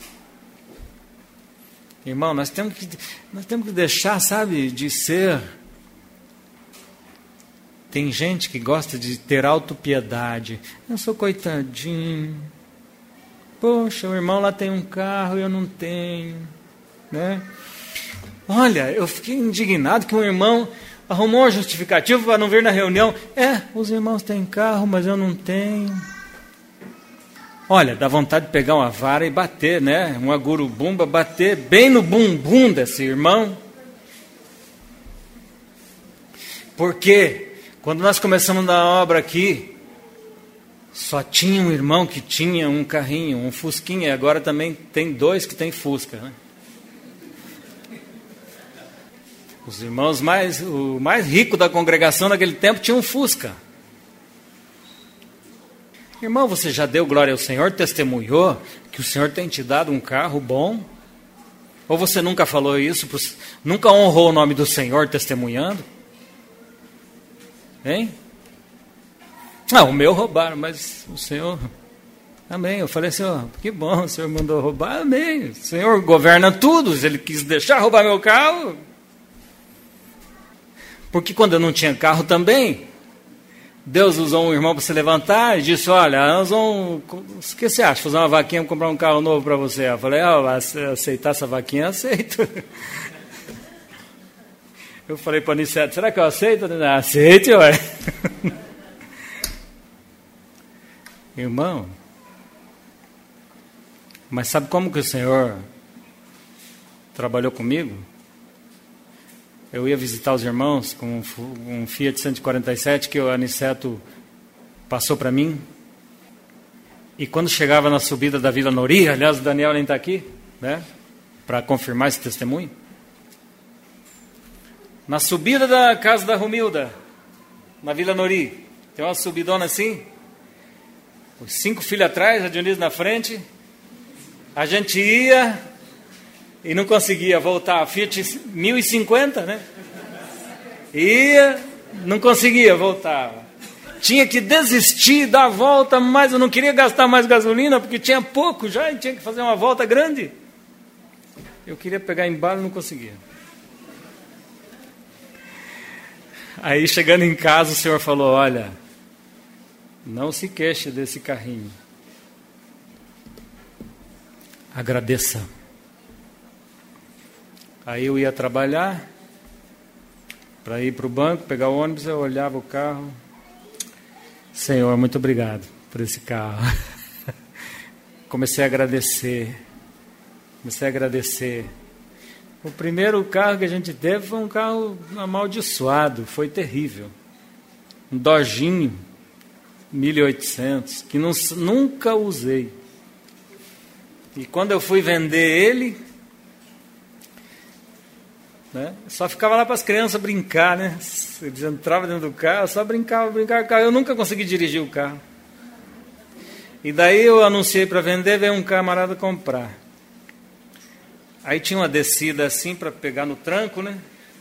Irmão, nós temos que deixar, sabe, de ser... Tem gente que gosta de ter autopiedade. Eu sou coitadinho. Poxa, o irmão lá tem um carro e eu não tenho. Né? Olha, eu fiquei indignado que um irmão arrumou uma justificativa para não vir na reunião. Os irmãos têm carro, mas eu não tenho. Olha, dá vontade de pegar uma vara e bater, né? Uma gurubumba, bater bem no bumbum desse irmão. Porque quando nós começamos a obra aqui, só tinha um irmão que tinha um carrinho, um fusquinha, e agora também tem 2 que tem fusca, né? Os irmãos o mais rico da congregação naquele tempo tinha um fusca. Irmão, você já deu glória ao Senhor, testemunhou que o Senhor tem te dado um carro bom? Ou você nunca falou isso, nunca honrou o nome do Senhor testemunhando? Hein? O meu roubaram, mas o Senhor... Amém. Eu falei, Senhor, que bom, o Senhor mandou roubar, amém. O Senhor governa tudo, se Ele quis deixar roubar meu carro... Porque quando eu não tinha carro também, Deus usou um irmão para se levantar e disse, olha, nós vamos... O que você acha? Fazer uma vaquinha para comprar um carro novo para você? Eu falei, aceitar essa vaquinha, eu aceito. Eu falei para o Aniceto, será que eu aceito? Aceite, ué. Irmão, mas sabe como que o Senhor trabalhou comigo? Eu ia visitar os irmãos com um Fiat 147 que o Aniceto passou para mim. E quando chegava na subida da Vila Nori, aliás, o Daniel nem está aqui, né, para confirmar esse testemunho. Na subida da casa da Romilda, na Vila Nori, tem uma subidona assim, os 5 filhos atrás, a Dionísio na frente, a gente ia... E não conseguia voltar, a Fiat 1050, né? Ia, não conseguia voltar. Tinha que desistir, dar a volta, mas eu não queria gastar mais gasolina, porque tinha pouco já e tinha que fazer uma volta grande. Eu queria pegar embalo e não conseguia. Aí, chegando em casa, o Senhor falou, olha, não se queixe desse carrinho. Agradeça. Aí eu ia trabalhar, para ir para o banco, pegar o ônibus, eu olhava o carro. Senhor, muito obrigado por esse carro. Comecei a agradecer. O primeiro carro que a gente teve foi um carro amaldiçoado, foi terrível. Um Dodginho 1800, que nunca usei. E quando eu fui vender ele... Né? Só ficava lá para as crianças brincar, né? Eles entravam dentro do carro, só brincava com o carro. Eu nunca consegui dirigir o carro. E daí eu anunciei para vender, veio um camarada comprar. Aí tinha uma descida assim para pegar no tranco, né?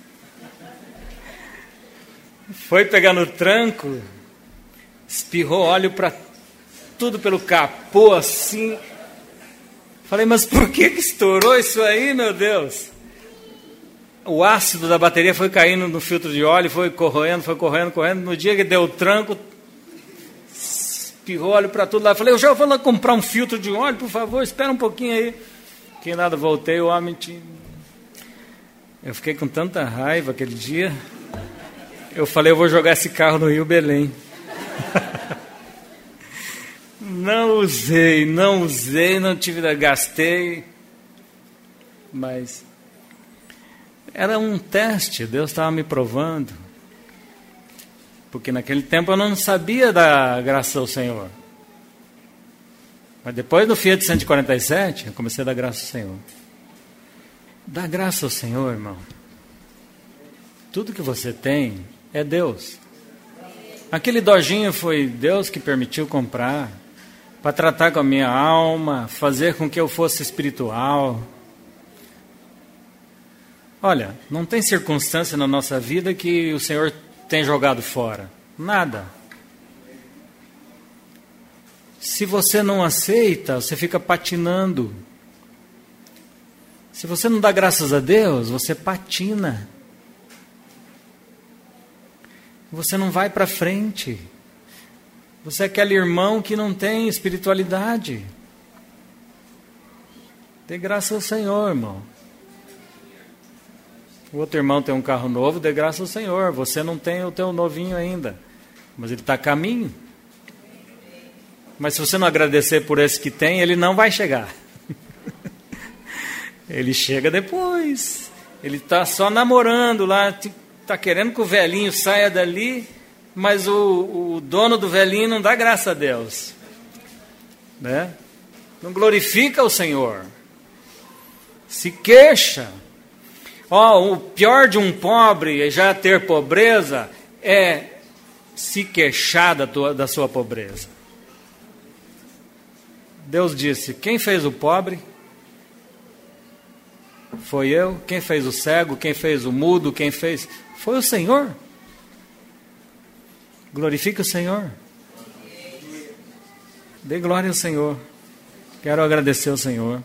Foi pegar no tranco, espirrou óleo para tudo pelo capô assim. Falei, mas por que estourou isso aí, meu Deus? O ácido da bateria foi caindo no filtro de óleo, foi correndo. No dia que deu o tranco, espirrou óleo para tudo lá. Falei, eu já vou lá comprar um filtro de óleo, por favor, espera um pouquinho aí. Que nada, voltei, o homem tinha... Eu fiquei com tanta raiva aquele dia. Eu falei, eu vou jogar esse carro no Rio Belém. Não usei, não tive, gastei. Mas era um teste, Deus estava me provando. Porque naquele tempo eu não sabia da graça do Senhor. Mas depois do Fiat 147, eu comecei a dar graça ao Senhor. Dá graça ao Senhor, irmão. Tudo que você tem é Deus. Aquele dojinho foi Deus que permitiu comprar, para tratar com a minha alma, fazer com que eu fosse espiritual. Olha, não tem circunstância na nossa vida que o Senhor tem jogado fora. Nada. Se você não aceita, você fica patinando. Se você não dá graças a Deus, você patina. Você não vai para frente. Você é aquele irmão que não tem espiritualidade. Dê graças ao Senhor, irmão. O outro irmão tem um carro novo, dê graças ao Senhor. Você não tem o teu novinho ainda, mas ele está a caminho. Mas se você não agradecer por esse que tem, ele não vai chegar. Ele chega depois. Ele está só namorando lá, está querendo que o velhinho saia dali, mas o dono do velhinho não dá graça a Deus, né? Não glorifica o Senhor. Se queixa. O pior de um pobre é já ter pobreza, é se queixar da sua pobreza. Deus disse: quem fez o pobre? Foi eu. Quem fez o cego? Quem fez o mudo? Quem fez? Foi o Senhor. Glorifique o Senhor. Dê glória ao Senhor. Quero agradecer ao Senhor.